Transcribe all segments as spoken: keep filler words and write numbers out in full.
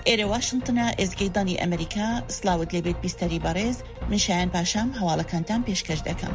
ئێرە واشنتنە ئێزگەیدانی ئەمریکا سلااوت لێبێت بیستەری بەڕێز من شایان پاشام هەواڵەکانتان پێشکەش دەکەم.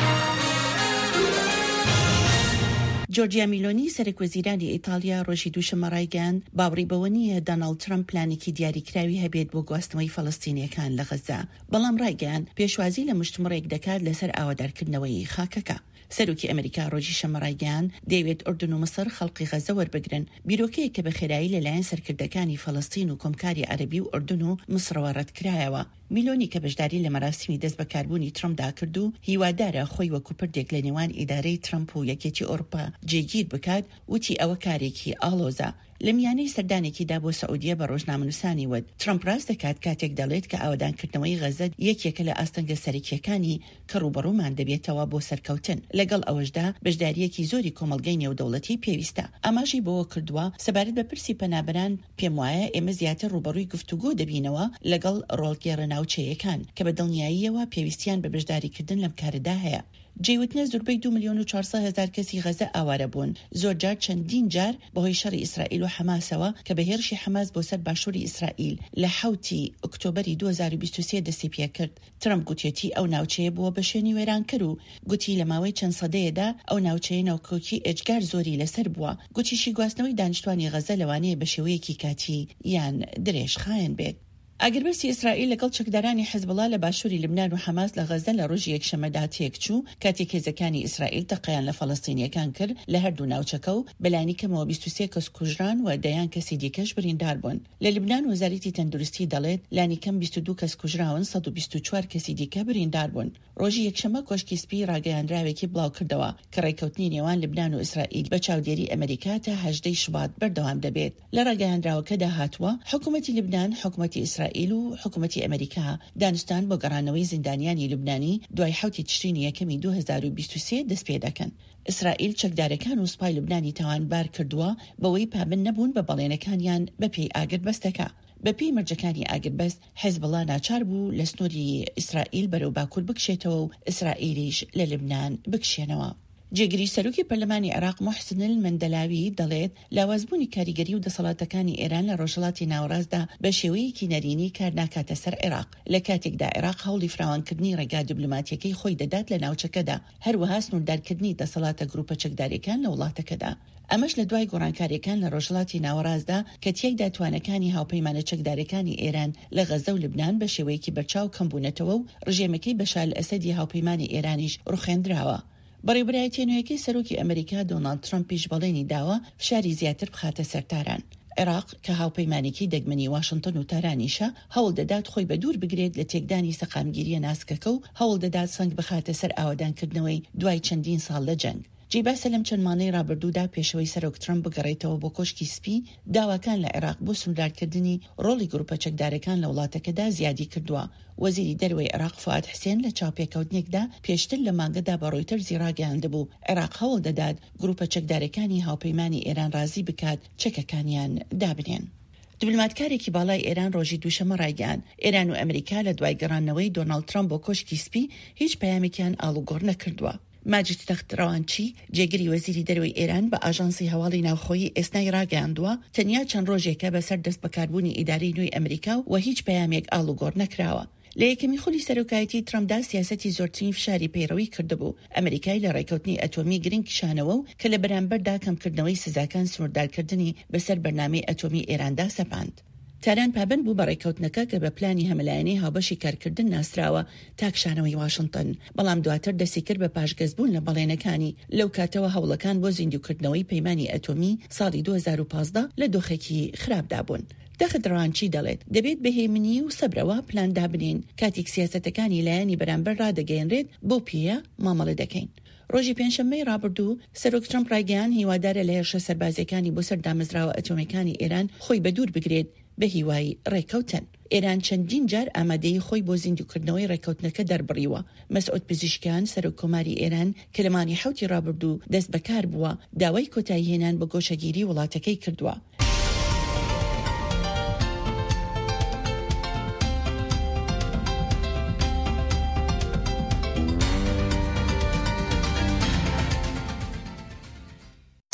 جۆرجیا میلۆنی سەرۆکوەزیرانی ئیتالیا ڕۆژی دووشەمە ڕایگەیاند باوەڕی بەوە نییە دۆناڵد ترەمپ پلانێکی دیاریکراوی هەبێت بۆ گواستنەوەی فەڵەستینیەکان لە غەزا، بەڵام ڕایگەیاند پێشوازی لە مشتومڕێک دەکات لەسەر ئاوادارکردنەوەی خاکەکە. سەرۆکی ئەمریکا ڕۆژی شەمە ڕایگەیاند دەیەوێت ئوردن و مەسەر خەڵکی غەزە وەربگرن، بیرۆکەیەک کە بەخێرایی لەلایەن سەرکردەکانی فەڵەستین و کۆمکاری عەرەبی و ئوردن و مسرەوە ڕەتکرایەوە. میلۆنی کە بەشداری لە مەراسمی دەست بەکاربوونی ترەمپدا کرد و هیوادارە خۆی وەکو پردێک لە نێوان ئیدارەی ترەمپ و یەکێتی ئەوروپا جێگیر بکات، وتی ئەوە کارێکی ئاڵۆزە. لە میانەی سەردانێکیدا بۆ سەعودیە بە ڕۆژنامەنووسانی وت ترەمپ ڕاست دەکات کاتێک دەڵێت کە ئاوادانکردنەوەی غەزە یەکێکە لە ئاستەنگە سەرەکیەکانی کە ڕوبەڕوومان دەبێتەوە بۆ سەرکەوتن. لەگەڵ ئەوەشدا بەشداریەکی زۆری کۆمەڵگەی نێودەوڵەتی پێویستە. ئاماژی بەوە کردووە سەبارەت بە پرسی پەنابەران پێم وایە ئێمە زیاتر ڕوبەڕووی گفتوگۆ دەبینەوە لەگەڵ ڕۆڵگێڕە ناوچەیەکان کە بە دڵنیاییەوە پێویستیان بە بەشداریکردن لەم کارەدا هەیە. جێوتنە زۆربەی دو ملیۆن و چوارسەد هەزار کەسی غەزە ئاوارە بوون، زۆر جار چەندین جار بەهۆی شەڕی ئیسرائیل و حەماسەوە کە بە هێرشی حەماس بۆ سەر باشووری ئیسرائیل لە حوتی ئۆکتۆبەری دوو هەزار و بیست و سێ دەستی پێ کرد. ترەمپ گوتێتی ئەو ناوچەیە بووە بە شوێنی وێرانکەر و گوتی لە ماوەی چەند سەدەیەدا ئەو ناوچەیە ناوکۆکی ئێجگار زۆری لەسەر بووە. گوتیشی گواستنەوەی دانیشتوانی غەزە لەوانەیە بە شێوەیەکی کاتی یان درێژخایەن بێت. ئەگەربەسی ئیسرائیل لەگەڵ چەکدارانی حیزبڵا لە باشووری لبنان و حەماس لە غەزە لە ڕۆژی یەکشەمەدا تێکچوو کاتێک هێزەکانی ئیسرائیل تەقەیان لە فەڵەستینیەکان کرد لە هەردوو ناوچەکە و بەلانی کەمەوە بیست و سێ کەس کوژران و دەیان کەسی دیکەش بریندار بوون. لە لبنان وەزارەتی تەندروستی دەڵێت لانی کەم بیست و دوو کەس کوژراون، سەد و بیست و چوار کەسی دیکە بریندار بوون. ڕۆژی یەکشەمە کۆشکی سپی ڕاگەیاندراوێکی بڵاو کردەوە کە ڕێکەوتنی نێوان لبنان و ئیسرائیل بە چاودێری ئەمریکا تا هەژدەی شوبات بەردەوام دەبێت. لە ڕاگەیاندراوەکەدا هاتووە حکوومەتی لبنان، حکوومەتی ئیسرائیل و حکوومەتی ئەمریکا دانوستان بۆ گەڕانەوەی زیندانیانی لوبنانی دوای حوتی تشرینی یەکەمی دوو هەزار و بیست و سێ دەست پێ دەکەن. ئیسرائیل چەکدارەکان و سوپای لوبنانی تاوانبار کردووە بەوەی پابند نەبوون بە بەڵێنەکانیان بەپێی ئاگربەستەکە. بەپێی مەرجەکانی ئاگربەست حیزبڵا ناچار بوو لە سنووری ئیسرائیل بەرەو باکوور بکشێتەوە و ئیسرائیلیش لە لبنان بکشێنەوە. جێگیری سەرۆکی پەرلەمانی عێراق موحسن المەندەلاوی دەڵێت لاوازبوونی کاریگەری و دەسەڵاتەکانی ئێران لە ڕۆژهەڵاتی ناوەڕاستدا بە شێوەیەکی نەرینی کار ناکاتە سەر عێراق، لە کاتێکدا عێراق هەوڵی فراوانکردنی ڕێگا دیبلۆماتیەکەی خۆی دەدات لە ناوچەکەدا، هەروەها سنووردارکردنی دەسەڵاتە گروپە چەکداریەکان لە وڵاتەکەدا. ئەمەش لە دوای گۆڕانکاریەکان لە ڕۆژهەڵاتی ناوەڕاستدا کە تیایدا توانەکانی هاوپەیمانە چەکدارەکانی ئێران لە غەزە و لبنان بە شێوەیەکی بەرچاو کەمبوونەتەوە و ڕژێمەکەی بەشار ئەسەدی هاوپەیمانی ئێرانیش ڕوخێندراوە. بەڕێوەبرایەتی نوێیەکەی سەرۆکی ئەمریکا دۆناڵد ترەمپیش بەڵێنی داوە فشاری زیاتر بخاتە سەرتاران. عێراق کە هاوپەیمانێکی دەگمەنی واشنتن و تارانیشە هەوڵ دەدات خۆی بە دوور بگرێت لە تێکدانی سەقامگیریە ناسکەکە و هەوڵ دەدات سەنگ بخاتە سەر ئاوادانکردنەوەی دوای چەندین ساڵ لە جەنگ. جێباسە لەم چەند مانەی ڕابردوودا پێشەوەی سەرۆک ترەمپ بگەڕێتەوە بۆ کۆشکی سپی داواکان لە عێراق بۆ سنووردارکردنی ڕۆڵی گروپە چەکدارەکان لە وڵاتەکەدا زیادی کردووە. وەزیری دەروەی عێراق فواد حسێن لە چاوپێکەوتنێکدا پێشتر لە مانگەدا بە ڕۆیتەرزی ڕاگەیاندبوو عێراق هەوڵ دەدات گروپە چەکدارەکانی هاوپەیمانی ئێران رازی بکات چەکەکانیان دابنێن. دیبلۆماتکارێکی باڵای ئێران ڕۆژی دووشەمە ڕایگەیاند ئێران و ئەمریکا لە دوای گەڕانەوەی دۆناڵد ترەمپ بۆ کۆشکی سپی هیچ پەیامێکیان ئاڵوگۆڕ نەکردووە. ماجد تەختڕەوانچی جێگیری وەزیری دەروی ئێران بە ئاژانسی هەواڵی ناوخۆیی ئێستای ڕاگەیاندووە تەنیا چەند ڕۆژێکە بەسەر دەست بەکاربوونی ئیدارەی نوێی ئەمریکا و هیچ پەیامێک ئاڵوگۆڕ نەکراوە. لە یەکەمی خولی سەرۆکایەتی ترەمپدا سیاسەتی زۆرترین فشاری پەیڕەوی کردبوو ئەمریکای لە ڕێکەوتنی ئەتۆمی گرنگ کشانەوە و کە لە بەرامبەردا کەمکردنەوەی سزاکان سنووردارکردنی بەسەر بەرنامەی ئەتۆمی ئێراندا سەپاند. تاران پابند بوو بە ڕێکەوتنەکە کە بە پلانی هەمەلایەنەی هاوبەشی کارکردن ناسراوە تا کشانەوەی واشنتن، بەڵام دواتر دەستی کرد بە پاشگەزبوون لە بەڵێنەکانی. لەو کاتەوە هەوڵەکان بۆ زیندووکردنەوەی پەیمانی ئەتۆمی ساڵی دوو هەزار و پانزدە لە دۆخێکی خراپدا بوون. دەخدڕانچی دەڵێت دەبێت بەهێمنی و سەبرەوە پلان دابنین کاتێک سیاسەتەکانی لایەنی بەرامبەر ڕادەگەیەنرێت بۆ پێیە مامەڵە دەکەین. ڕۆژی پێنجشەممەی ڕابردوو سەرۆک ترەمپ ڕایگەیاند هیوادارە لە هێرشە سەربازیەکانی بۆ سەر دامەزراوە ئەتۆمیەکانی ئێران خۆی بە دوور بگرێت بە هیوای ڕێکەوتن. ئێران چەندین جار ئامادەی خۆی بۆ زیندووکردنەوەی ڕێکەوتنەکە دەربڕیوە. مەسعود پزیشکیان سەرۆک کۆماری ئێران کە لە مانگی حوتی ڕابردوو دەست بەکار بووە داوای کۆتایی هێنان بە گۆشەگیری وڵاتەکەی کردووە.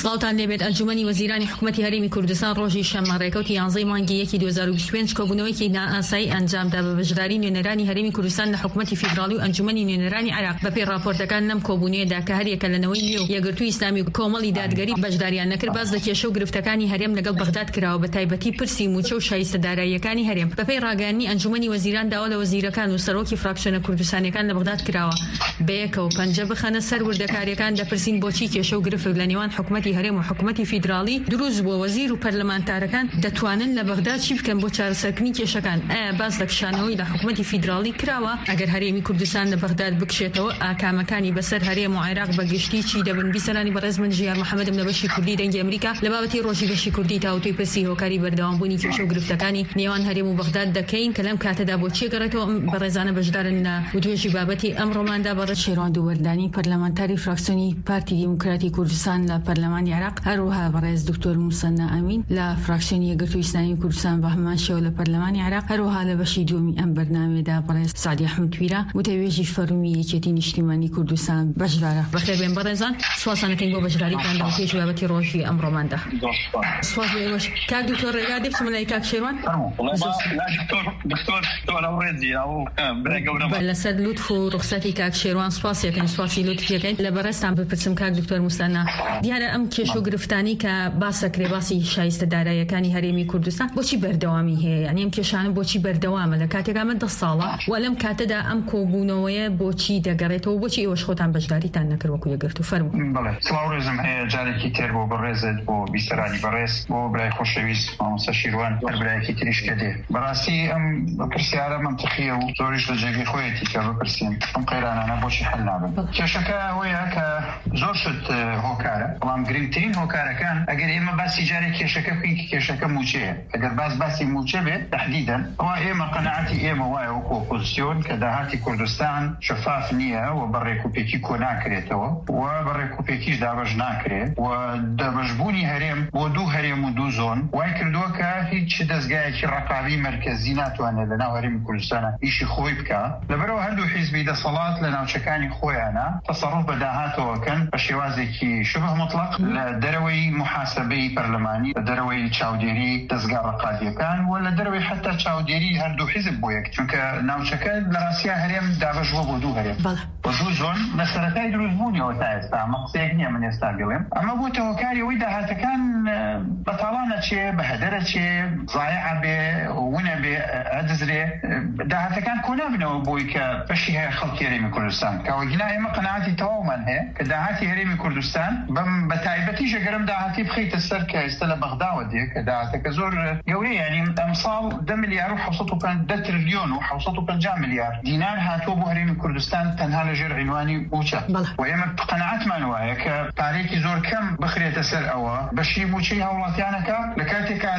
سڵاوتان لێبێت. ئەنجومەنی وەزیرانی حکوومەتی هەرێمی کوردستان ڕۆژی شەمەڕێکەوتی یانزەی مانگی یەکی دوو هەزار و بیست و پێنج کۆبوونەوەیەکی نائاسایی ئەنجامدا بە بەشداری نوێنەرانی هەرێمی کوردستان لە حکوومەتی فیدراڵی و ئەنجومەنی نوێنەرانی عێراق. بەپێی راپۆرتەکان لەم کۆبوونەیەدا کە هەرێکە لەنەوەی نوێ و یەکگرتووی ئیسلامی و کۆمەڵی دادگەری بەشداریان نەکرد، باز لە کێشە و گرفتەکانی هەرێم لەگەڵ بەغداد کراوە، بە تایبەتی پرسی موچە و شایستەداراییەکانی هەرێم. بەپێی ڕاگەیاندنی ئەنجومەنی وەزیران داوا لە وەزیرەکان و سەرۆکی فراکسیۆنە کوردستانیەکان لە بەغداد کراوە بەیەکەوە پەنجە بخەنە سەر وردەکاریەکان دەپرسین بۆچی کێشە و گرفت لە نێوان حکوومەتی هەرێم و حکوومەتی فیدراڵی دروست بووە. وەزیر و پەرلەمانتارەکان دەتوانن لە بەغداد چی بکەن بۆ چارەسەرکردنی کێشەکان؟ ئایا باس لە کشانەوەی لە حکوومەتی فیدراڵی کراوە؟ ئەگەر هەرێمی کوردستان لە بەغداد بکشێتەوە ئاکامەکانی بەسەر هەرێم و عێراق بەگشتی چی دەبن؟ بیسەرانی بەڕێز من ژیار محەممەدم لە بەشی کوردی دەنگی ئەمریکا لە بابەتی ڕۆژی بەشی کوردی تاوتوی پرسی هۆکاری بەردەوامبوونی کێشە و گرفتەکانی نێوان هەرێم و بەغداد دەکەین کە لەم کاتەدا بۆچی گەڕێتەوە. بەڕێزانە بەشدارن لە وتوێژی بابەتی ئەم ڕۆماندا بەڕێز شێروان دووەردانی پەرلەمانتاری فراکسیۆنی پارتی دیموکراتی کوردستان لە پەرلەمانی عێراق، هەروەها بەڕێز دکتۆر موسەنا ئەمین لە فراکسیۆنی یەکگرتووی ئیسلامی کوردستان بە هەمان شێوە لە پەرلەمانی عێراق، هەروەها لە بەشی دووەمی ئەم بەرنامەیەدا بەڕێز سعدی ئەحمەدتویرە وتەوێژی فەرمی یەکێتی نیشتیمانی کوردستان بەشدارە. بەخێر بێن بەڕێزان، سوپاسانەکەین بۆ بەشداریتان لە وتوێژی بابەتی ڕۆژی ئەم ڕۆماندا. سوپاس بێوەش کاک دکتۆر ڕێگا دێ بچمە لای کاک شێروان. لەسەر لوتف و ڕوخسەتی کاک شێروان سوپاس یەکەین، سوپاسی لوتفیەکەین. لە بەڕێستان بپرسم کاک دکتۆر موسەنا، دیارە ئەم کێشە و گرفتانی کە باسەکرێ باسی شایستەداراییەکانی هەرێمی کوردستان بۆچی بەردەوامی هەیە؟ یعنی ئەم کێشانە بۆچی بەردەوامە لە کاتێک ئەمە دە ساڵە و لەم کاتەدا ئەم کۆبوونەوەیە بۆچی دەگەڕێتەوە؟ بۆچی ئێوەش خۆتان بەشداریتان نەکرد وەکو یەکگرتو؟ فەرمووی. بەڵێ، سڵاو ڕێزم هەیە جارێکی تر بۆ بەڕێزت، بۆ بیسەرانی بەڕێز، بۆ برای خۆشەویست مامۆستا شیروان، هەر برایەکی تریش کە دێ. بەڕاستی ئەم پرسیارە منتیقیە و زۆریش لە جێگەی خۆیەتی کە بپرسین ئەم قەیرانانە بۆچی هەل نابن. کێشەکە ئەوەیە کە زۆر شت هۆکارە، بەڵام گرنگترین هۆکارەکان ئەگەر ئێمە باسی جارێک کێشەکە بکەین کە کێشەکە موچەیە، ئەگەر باس باسی موچە بێت تەحدیدەن، ئەوە ئێمە قەنەعەتی ئێمە وایە وەکو ئۆپۆزیسیۆن کە داهاتی کوردستان شەفاف نییە و بەڕێکوپێکی کۆ ناکرێتەوە و بەڕێکوپێکیش دابەش ناکرێت و دەبەشبوونی هەرێم بۆ دوو هەرێم و دوو زۆن وای کردووە کە هیچ دەستگایەکی ڕەقابی مەرکەزی ناتوانێت لەناو هەرێمی کوردستانە ئیشی خۆی بکە، لەبەرەوە هەردوو حیزبی دەسەڵات لە ناوچەکانی خۆیانە تەسەڕوف بە داهاتەوەکەن بە شێوازێکی شبه مطلق لە دەرەوەی محاسبەی پەرلەمانی، لە دەرەوەی چاودێری دەستگا ڕەقابیەکان و لە دەرەوەی حتا چاودێری هەردوو حیزب بۆ یەک، چونکە ناوچەکە لە ڕاستیا هەرێم دابەشوە بۆ دوو هەرێم بۆ دوو زۆن لە سەرەتای دروستبوونیەوە تا ئێستا. ئەمە قسەیەک نییە من ئێستا بڵێم، ئەمە بۆ تەوەکاری ئەوەی داهاتەکان بەتاڵانە چێ بە هەدەرە چێ زایع بێ ونە بێ ئەدزرێ، داهاتەکان کۆ نابنەوە بۆی کە بەشی هەیە خەڵکی هەرێمی کوردستان. کاوەگینا ئێمە قەنەعەتی تەواومان هەیە کە داهاتی هەرێمی کوردستان بەم بە تایبەتی ژەگەرم داهاتی بخەیتە سەر کە ئێستا لە بەغداوە دێ کە داهاتەکە زۆر گەورەیە، یعنی ئەمساڵ دە ملیار و حەوت و پەنجا تریلیۆن و حەوت و پەنجا ملیار دینار هاتووە بۆ هەرێمی کوردستان تەنها لەژێر عنوانی موچە، و ئێمە قەنەعەتمان وایە کە پارێکی زۆر کەم بخرێتە سەر ئەوە بەشی موچەی هاوڵاتیانەکە لە کاتێکا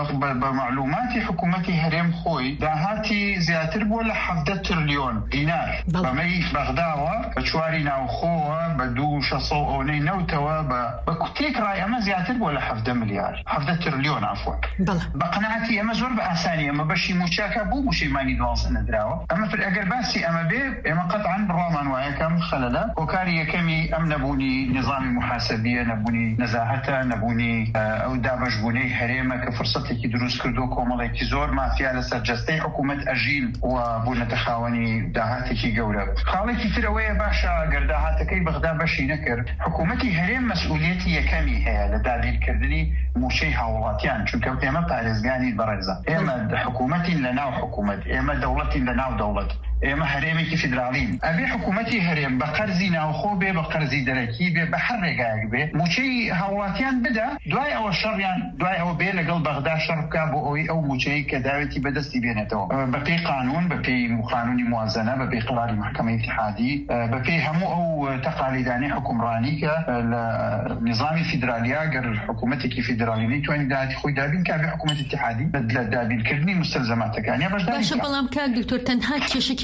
بە معلوماتی حکوومەتی هەرێم خۆی داهاتی زیاتر بووە لە حەڤدە تریلیۆن دینار بەمەی بەغداوە بە چواری ناوخۆوە بە دوو شەسە و ئەوەی نەوتەوە بە کوتێک ڕای ئەمە زیاتر بووە لە حەڤدە ملیار حەڤدە تریلیۆن ئافوە. بە قەنەعەتی ئەمە زۆر بە ئاسانی ئەمە بەشی موچاکە بوو موشەیمانی دوانزە نەدراوە. ئەمە ئەگەر باسی ئەمە بێ ئێمە قەتعاً بڕوامان وایە کەم خەلەلە هۆکاری یەکەمی ئەم نەبوونی نظامی محاسبیە، نەبوونی نەزاهەتە، نەبوونی ئەو دابەشبوونەی هەرێمە کە فرسەتێکی دروست کردو کۆمەڵێکی زۆر مافیا لەسەر جەستەی حکوومەت ئەژین و بوونەتە خاوەنی داهاتێکی گەورە. خاڵێکی ترەوەیە باشە گەر داهاتەکەی بەغدا بەشی نەکرد، حکوومەتی هەرێم مەسئولیەتی یەکەمی هەیە لە دابینکردنی موشەی هاوڵاتیان، چونکە ئێمە پارێزگانی بەڕێزە، ئێمە حکوومەتین لە ناو حکوومەت، ئێمە دەوڵەتین لە ناو دەوڵەت، ئێمە هەرێمێکی فیدراڵین. ئەبێ حکوومەتی هەرێم بە قەرزی ناوخۆ بێ، بە قەرزی دەرەکی بێ، بە هەر ڕێگایەک بێ موچەی هاوڵاتیان بدە، دوای ئەوە شەڕیان دوای ئەوە بێ لەگەڵ بەغدا شەڕ بکا بۆ ئەوەی ئەو موچەی کە داوێتی بەدەستی بێنێتەوە بەپێی قانون، بەپێی قانونی موازنە، بەپێی قراری محکەمەی اتحادی، بەپێی هەموو ئەو تەقالیدانەی حکومڕانی کە لە نظامی فیدراالیا گەر حکوومەتێکی فیدراالی نەیتوانێت داهاتی خۆی دابین کە بێ حکوومەت اتحادی لە دابینکردنی مستەلزەماتەکانی بەشداری. باشە، بەڵام کاک دکتۆر تەنها کێشە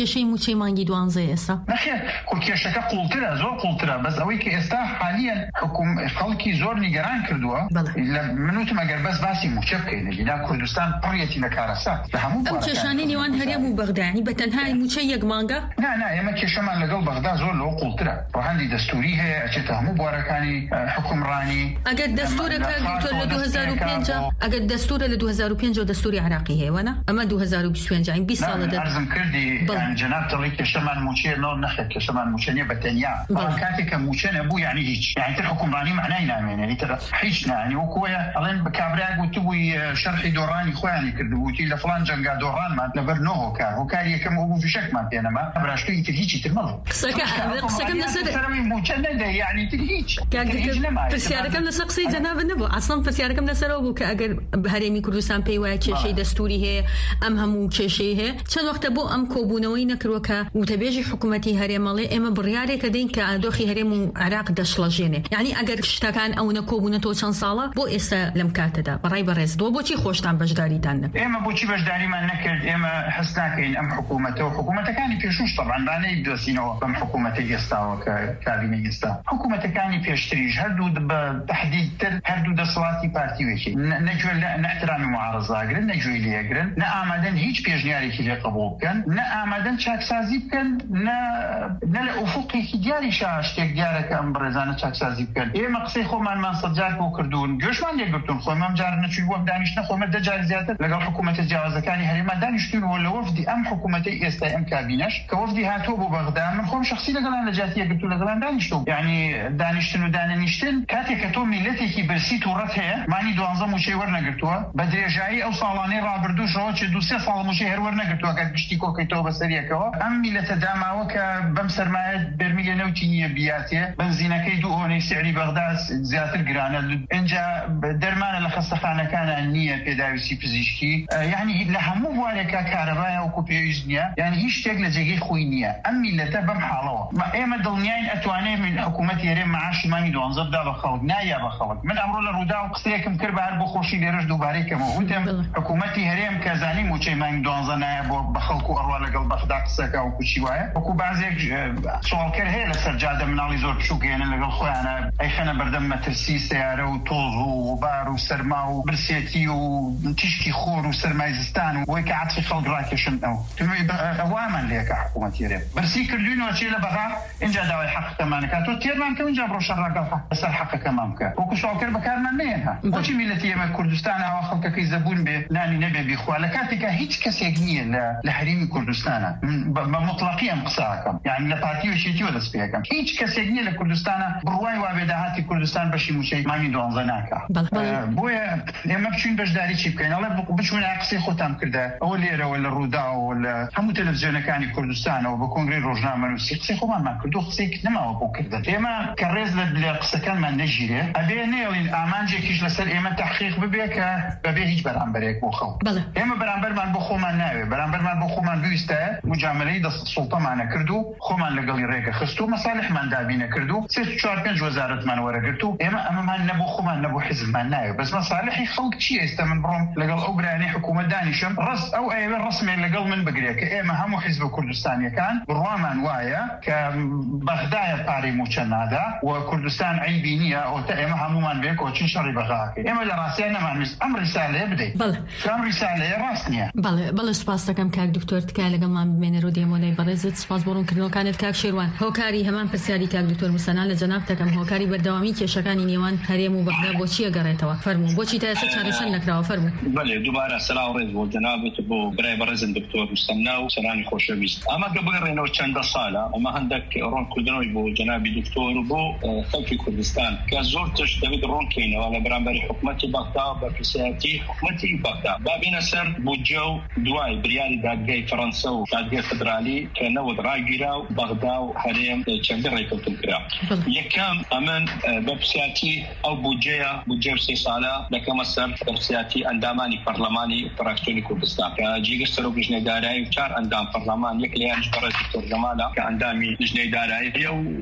کێشەی موچەی مانگی دوانزە ئێستا نەخێر خۆ کێشەکە قوڵترە زۆر قوڵترە بەس ئەوەی کە ئێستا حالیان حکوم خەڵکی زۆر نیگەران کردووە منوتم ئەگەر بەس باسی موچە بکەین لەلا کوردستان پڕیەتی لە کارەسا لە هەموو ئەو کێشانەی نێوان هەرێم و بەغدانی بە تەنها موچە یەک مانگە نا نا ئێمە کێشەمان لەگەڵ بەغدا زۆر لەوە قوڵترە ڕەهەندی دەستوری هەیە ئەچێتە هەموو بوارەکانی حکومڕانی ئەگەر دەستورەکە دکتۆر لە دوو هەزار و پێنج ئەگەر دەستورە لە دوو هەزار و پێنج دەستوری عراقی هەیە وەنا ئەمە دوو هەزار و بیست و پێنج این بیست ساڵە دە ئەرزم کردی جەناب دەڵێ کێشەمان موچە نۆ نەخێت کێشەمان موچە نیە بە تەنیا کاتێک کە موچە نەبوو یعنی هیچ یعنی تر حکومڕانی معنای نامێنێ تر هیچ نانی وەکوەیە ئەڵێن بە کابرا گوتبووی شەرحی دۆڕانی خۆیانی کردبووتی لە فڵان جەنگا دۆڕانمان لەبەر نۆ هۆکار هۆکار یەکەم ئەو فیشەکمان پێنەما براشتوی تر هیچی تر مەڵ قسەکەم لەسەر موچە نەدە یعنی تر هیچ پرسیارەکەم لەسەر قسەی جەناب نەبوو ئەسڵ پرسیارەکەم لەسەرەوە بوو کە ئەگەر هەرێمی کوردستان پێی وایە کێشەی دەستوری هەیە ئەم هەموو کێشەی هەیە چەند وەختە بۆ ئەم کۆبوونەوەی نەکردووە کە وتەبێژی حکوومەتی هەرێمەڵێ ئێمە بڕیارێکە دەین کە ئادۆخی هەرێم و عراق دەشڵەژێنێ یعنی ئەگەر شتەکان ئەو نەکۆبوونەتەوە چەند ساڵە بۆ ئێستا لەم کاتەدا بەڕای بەڕێزدەوە بۆچی خۆشتان بەشداریتان نەکرد ئێمە بۆچی بەشداریمان نەکرد ئێمە هەست ناکەین ئەم حکوومەتەوە حکوومەتەکانی پێشوش تەبعاً بانەی دۆسینەوە بەم حکوومەتەی ئێستاوە کە کابینەی ئێستا حکوومەتەکانی پێشتریش هەردوو بە تەحدیدتر هەردوو دەسەڵاتی پارتیوێکی نەگوێ لە نەحترامی معارەزاگرن نەگوێی لێگرن نە ئامادەن هیچ پێشنیارێکی لێ قبوڵ بکەن نە ئامادەن چاکسازی بکەن نە لە ئوفوقێکی دیاری شتێک دیارەکە ئەم بەڕێزانە چاکسازی بکەن ئێمە قسەی خۆمانمان سەد جار بۆ کردوون گوێشمان لێگرتوون خۆمەم جار نەچووی بۆم دانیشتە خۆمە دە جار زیاتر لەگەڵ حکوومەتە جیاوازەکانی هەرێما دانیشتوون لە وەفدی ئەم حکوومەتەی ئێستا ئەم کابینەش کە وەفدی هاتووە بۆ بەغدا من خۆم شخصی لەگەڵان لە جاتیە گرتو لەگەڵان دانیشتوم یعنی دانیشتن و دانەنیشتن کاتێک کە تۆ میلەتێکی برسی تووڕەت هەیە مانی دوانزە موچەی وەرنەگرتووە بە درێژایی ئەو ساڵانەی ڕابردووشەوە چ دو سێ ساڵ موچەی هەر وەرنەگرتووە کە گشتی کۆکەیتەوە بەسەریەکەوە ئەم میلەتە داماوە کە بەم سەرمایە بەرمیلە نەوتی نییە بیاتێ بنزینەکەی دوو ئۆنەی سعری بەغدا زیاتر گرانە اینجا دەرمانە لە خەستەخانەکانە نییە پێداویستی پزیشکی یعنی لە هەموو بوارێکە کارەبایە وەکو پێویست نییە یعنی هیچ شتێک لە جێگەی خۆی نییە ئەم میلەتە بەم حاڵەوە ئێمە دڵنیاین ئەتوانێت من حکوومەتی هەرێم معاشی مانگی دوانزە بدا بە خەڵک نایە بە خەڵک من ئەمڕۆ لە ڕوودا و قسەیەکم کرد بە هەر بۆ خۆشی لێرەش دووبارەیەکەمەوە وتم حکوومەتی هەرێم کە زانی موچەی مانگی دوانزە نایە بۆ بە خەڵک و ئەڕوا لەگەڵ بەغدا قسەکە و کوچی وایە وەکو بازێک سوالکەر هەیە لەسەر جادە مناڵی زۆر بچووکێنن لەگەڵ خۆیانە ئەیخەنە بەردەم مەترسی سیارە و تۆڵ و بار و سەرما و برسێتی و تیشکی خۆر و سەرمای زستان و بۆی کە عەتقی خەڵک ڕاکێشن ئەو ئەوامان لێکە حکوومەتی هەرێم برسی کردوینەوە چێ لە بەغا اینجا داوای حەقەکەمانەکە تۆ تێرمان کە اینجا بڕۆ شەڕاگەڵ لەسەر حەقەکەمان بکە وەکو سوالکەر بەکارمان نێنها بۆچی میلەتی ئێمە کوردستان ئەوە خەڵکەکەی زەبوون بێ نانی نەبێ بیخوا لە کاتێکە هیچ کەسێک نییە لە هەرێمی کوردستانە بە مطلقی ئەم قساکەم یعنی لە پارتیوێکیەوە دەست پێەکەم هیچ کەسێک نییە لە کوردستانە بڕوای وابێ داهاتی کوردستان بەشی موچەی مانگی دوانزە ناکە بۆیە ئێمە بچوین بەشداری چی بکەین ئەڵێ بچوون قسەی خۆتان کردە ئەوە لێرەوە لە ڕووداوە لە هەموو تەلەڤیزیۆنەکانی کوردستانەوە بە کۆنگرەی ڕۆژنامە نووسی قسەی خۆمانمان کردو قسەیەک نەماوە بۆ کردن ئێمە کە ڕێز لە قسەکانمان نەژیرێ ئەبێ نێڵین ئامانجێکیش لەسەر ئێمە تەحقیق ببێ کە بەبێ هیچ بەرامبەرێک بۆ خەڵک ئێمە بەرامبەرمان بۆ خۆمان ناوێ بەرامبەرمان بۆ خۆمان ویستە مجاملەی دەست سوڵتەمانە کردو خۆمان لەگەڵی ڕێگە خستو مەساڵحمان دابینە کردو سێ چوار پێنج وەزارەتمان وەرەگرتو ئێمە ئەمەمان نەبوو خۆمان نەبوو حیزبمان ناوێ بەس مەساڵحی خەڵک چیە ئێستا من بڕۆم لەگەڵ ئەو برانی حکوومەت دانیشم ڕست ئەو ئەوێ ڕسمێ لەگەڵ من بگرێ کە ئێمە هەموو حیزب کوردستانیەکان بڕوامان وایە کە بەغدایە پارەی موچە نادا و کوردستان عیبی نییە ئەوتە ئێمە هەمومان بێ کۆچین شەڕی بەغاکەین ئێمە لە ڕاستیان نەمانویست ئەم ڕیسالەیە بدەین ئەم ڕیسالەیە ڕاست نییە بەڵێ بەڵێ سوپاس دەکەم کاک دکتۆر تکای لەگەڵمان بمێنەرەوە دێمۆلای بەڕێزت سوپاس بۆ ڕوونکردنەوەکانت کاک شێروان هۆکاری هەمان پرسیاری کاک دکتۆر موسەنا لە جەناب دەکەم هۆکاری بەردەوامی کێشەکانی نێوان هەرێم و بەغدا بۆچی ئەگەڕێتەوە فەرموو بۆچی تا ئێستا چارەسەر نەکراوە فەرموو بەڵێ دووبارە سەلاو ڕێز بۆ جەنابەت بۆ برای بەڕێزم دکتۆر موسەنا و سەرانی خۆشەویست ئەمە کە بگەڕێنەوە چەندە ساڵە ئەمە هەندێک ڕوونکردنەوەی بۆ جەنابی دکتۆر و بۆ خەڵکی کوردستان کە زۆر تش دەبێت ڕوونکەینەوە لە بەرامبەری حکوومەتی بەغدا و بەرپرسایەتی حکوومەتی بەغدا بابینە سەر بودجە و دوای بریاری دادگای فەڕەنسا و دادگای فدرالی کە نەوت ڕاگیرا و بەغدا و هەرێم چەندی ڕێکەوتن کرا یەکەم ئەمن بەرپرسایەتی ئەو بودجەیە بودجە سێ ساڵە دەکەمە سەر بەرپرسایەتی ئەندامانی پەرلەمانی فراکسیۆنی کوردستان کە جێگە سەر و بژنەی دارایی و چار ئەندام پەرلەمان یەک لەیانش بەڕێز دکتۆر جەمالە کە ئەندامی بژنەی دارایی و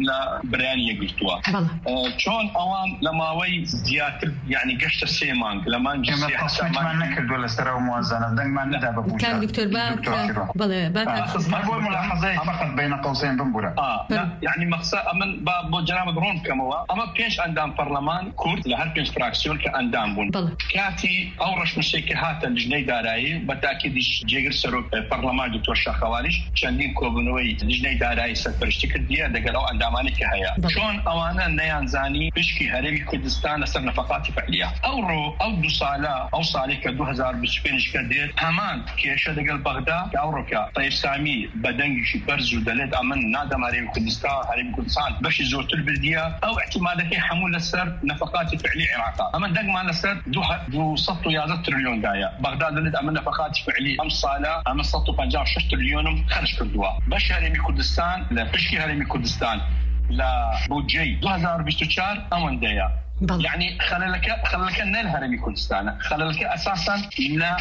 لا برياني يقلتوا شون اوان لماوي زياتر يعني قشت سيمان لما نجي حسب ما نكد ولا سرا موازنه دنگ ما ندابه كان دكتور باك بله باك اقول ملاحظه فقط بين قوسين بنبره اه لا يعني مقصد امن باب جناب درون كما اما بينش اندام برلمان كورت لهر بينش فراكسيون كاندام بون كاتي اورش مشيكهات الجني داراي بالتاكيد جيجر سرو برلمان دكتور شاخواليش شاندين كوبنوي الجني داراي سفرشتي كديه دغلو انداماني كهيا شلون اوانا نيانزاني بشكي هرمي كردستان سر نفقات فعليه اورو او دو سالا او صالح دو هزار وعشرين كدير همان كيشه دغل بغداد اوروكا طيب سامي بدنجي برزو دلد امن نادم هرمي كردستان هرمي كردستان باش زورت البلديه او احتمالك حمول السر نفقات فعليه عراق اما دق ما السر دو دو سطو يا تريليون دايا بغداد دلد امن نفقات فعليه ام صاله ام سطو خمسة وخمسين تريليون خرج كردوا باش هرمي كردستان لا بشكي هرمي كردستان لا بودجي دو هزار وبيست وچار امن دايا يعني خللك خللك نال هرمي كردستان خللك اساسا لا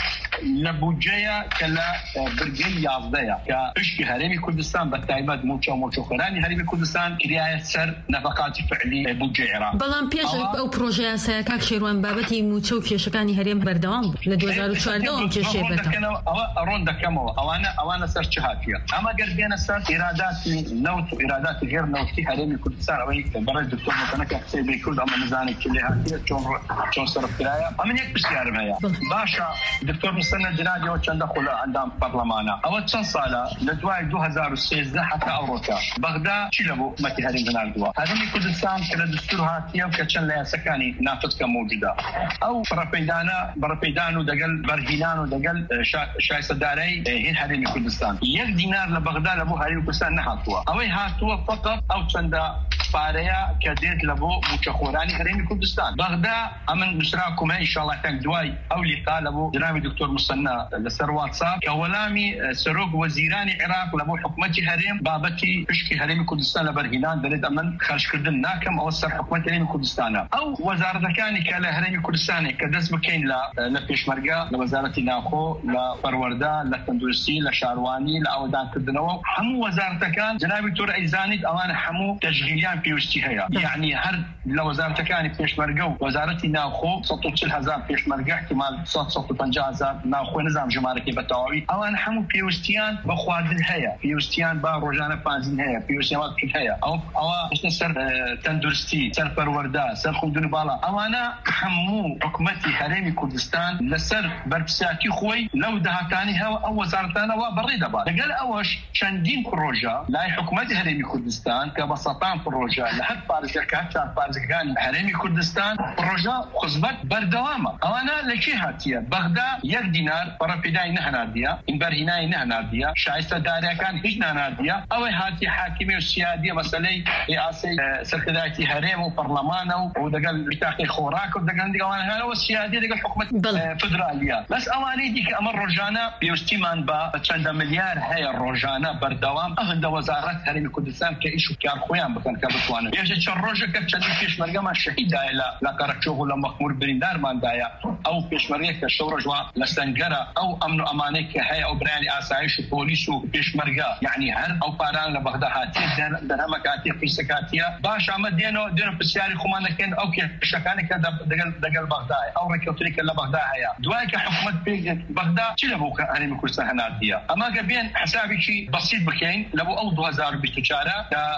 لبوجيا كلا برجي يازدايا كاشكي هرمي كردستان بالتعباد موچو موچو خراني هرمي كردستان رعايه سر نفقات فعلي بوجي عراق بلان بيش او بروجي ساكاك شيروان بابتي موچو كيشكاني هرم بردوام ل دو هزار وچوارده كيشي بتا او رون دكمو او انا او انا سر چهاتيا اما قربينا سر ارادات نوت ارادات غير نوتي هرمي كردستان او برد دكتور متنك سيدي كرد اما نزاني كلها شلون شلون صرف كرايه امن يك بسيار هيا باشا دكتور مستند جنادي وكان دخل عندهم برلمانا او كان صاله لدواي دو هزار وستة حتى اوروكا بغداد شلبو متي هرين بنالدوا هذني كردستان كلا دستور هاتيه وكان لا سكاني نافذ كموجوده او بربيدانا بربيدانو دقل برهينانو دقل شاي صداري هين هرين كردستان يك دينار لبغداد لبو هرين كردستان نحطوا او هاتوا فقط او تشندا فاريا كديت لبو متخوراني هرين كردستان بغداد امن نشراكم ان شاء الله تاك دواي او لقاء لبو جناب دكتور مصنع لسر واتساب كولامي سروق وزيراني عراق لبو حكومتي هرم بابتي بشكي هرم كردستان لبرهنان دلد امن خرج كردن ناكم او سر حكومتي هرم كردستان او وزاره كان كلا هرم كردستان كدس بكين لا لبيشمرقه لوزاره ناخو لفروردا لتندرسي لشارواني لاودان كردنو حمو وزاره كان جناب دكتور ايزاني اوان حمو تشغيليان في وجهها يعني هر لوزاره كان بيشمرقه وزاره ناخو ستة وثلاثين هزار بيشمرقه احتمال ستة وخمسين هزار ناخو نظام جماركي بتاوي اوان حمو بيوستيان بخوادن هيا بيوستيان با روجانا بانزين هيا بيوستيان كل هيا او او ايش سر تندرستي سر پروردا سر خودن بالا اوانا حمو حكومتي هرمي كردستان لسر بربساتي خوي لو دهاتاني هوا او وزارتنا وبريده با قال اوش شندين بروجا لا حكومتي هرمي كردستان كبسطان بروجا لحد بارزكات بارزكان هرمي كردستان بروجا خزبت بردوامه اوانا لكي هاتيه بغداد يك دينار بربيداي نهناديا ان برهناي نهناديا شايسته داريا كان هيج نهناديا او هاتي حاكميه السياديه مساله رئاسه سركدايتي هرم وبرلمان ودقل بتاعي خوراك ودقل دي وانا هذا والسياديه دقل حكومه فدراليه بس اواني ديك امر روجانا بيستيمان با چند مليار هي الروجانا بردوام اهند وزاره هرم كردستان كايشو كار خويان بكن كبتوانه يجي تشروجه كبچند فيش مرقه شهيد لا لا كرچوه ولا مخمور بريندار مان دايا او بيشمريه كشورجوا لسنجره او امن امانك هي او براني اسايش بوليس وبيشمرقه يعني هر او باران لبغداد هاتي درهمكاتي في سكاتيه باش عمدينو دينو بسياري خمانه كان او شكانك دقل دقل بغداد او ركوتريك لبغداد هي دوايك حكومه بغداد شلبو هرم كردستان هناديه اما قبين حسابي شيء بسيط بكين لبو او دو هزار بتشاره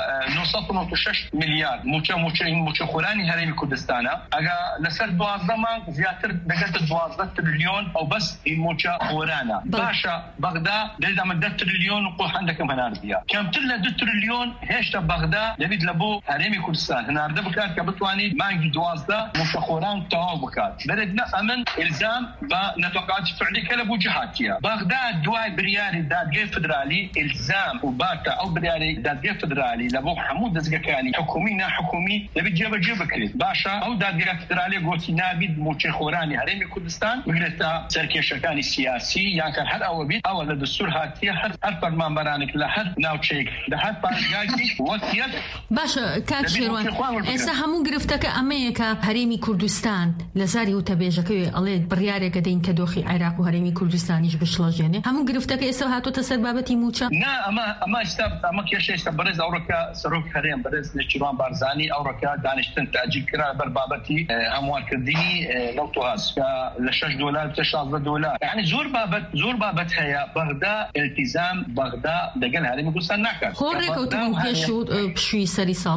نصف وستة مليار موچه موچه موچه خوراني هرم كردستان اجا لسر دوازده ما زياتر دقت دوازده تريليون او بس موچه خورانا باشا بغداد لازم مدة تريليون وقوح عندكم هنارديا كم تلا دو تريليون هيش بغداد يبيد لبو هرمي كردستان هنارده بكات كبتواني مانجي دوازده مشخوران تاو بكات بردنا امن الزام بنفقات فعلي كلبو جهاتيا بغداد دواي بريالي دادقي فدرالي الزام وباتا او بريالي دادقي فدرالي لبو حمود دزقكاني حكومي نا حكومي يبيد جيبه جيبه كريت باشا او دادقي فدرالي قوتي نابد مشخوراني هرمي كردستان بقرتا سركي شكاني سياسي يعني كان حد او بيت او الدستور هاتيه حد البرلمان برانك لحد ناوتشيك لحد بارجاكي وقتيت باشا كاكشيروان اسا همو گرفتك امريكا هرمي كردستان لزاري وتبيجكي الله برياري قدين كدوخي عراق وهرمي كردستانيش بشلاجيني همو گرفتك اسا هاتو تسبابتي موچا نا اما اما استاب اما كيش استبرز اوروكا سروك هرم برز بەڕێز نێچیروان بارزانی ئەو ڕێکە دانیشتن تاجیل کرا بەر بابەتی هەموارکردنی لەوتۆهاز کە لە شەش دۆلار تا شازدە دۆلار. یعنی زۆر بابەت زۆر بابەت هەیە. بەغدا التیزام بەغدا لەگەڵ هەرێمی کوردستان ناکات. خۆ ڕێکەوتن پێش و پشووی سەری ساڵ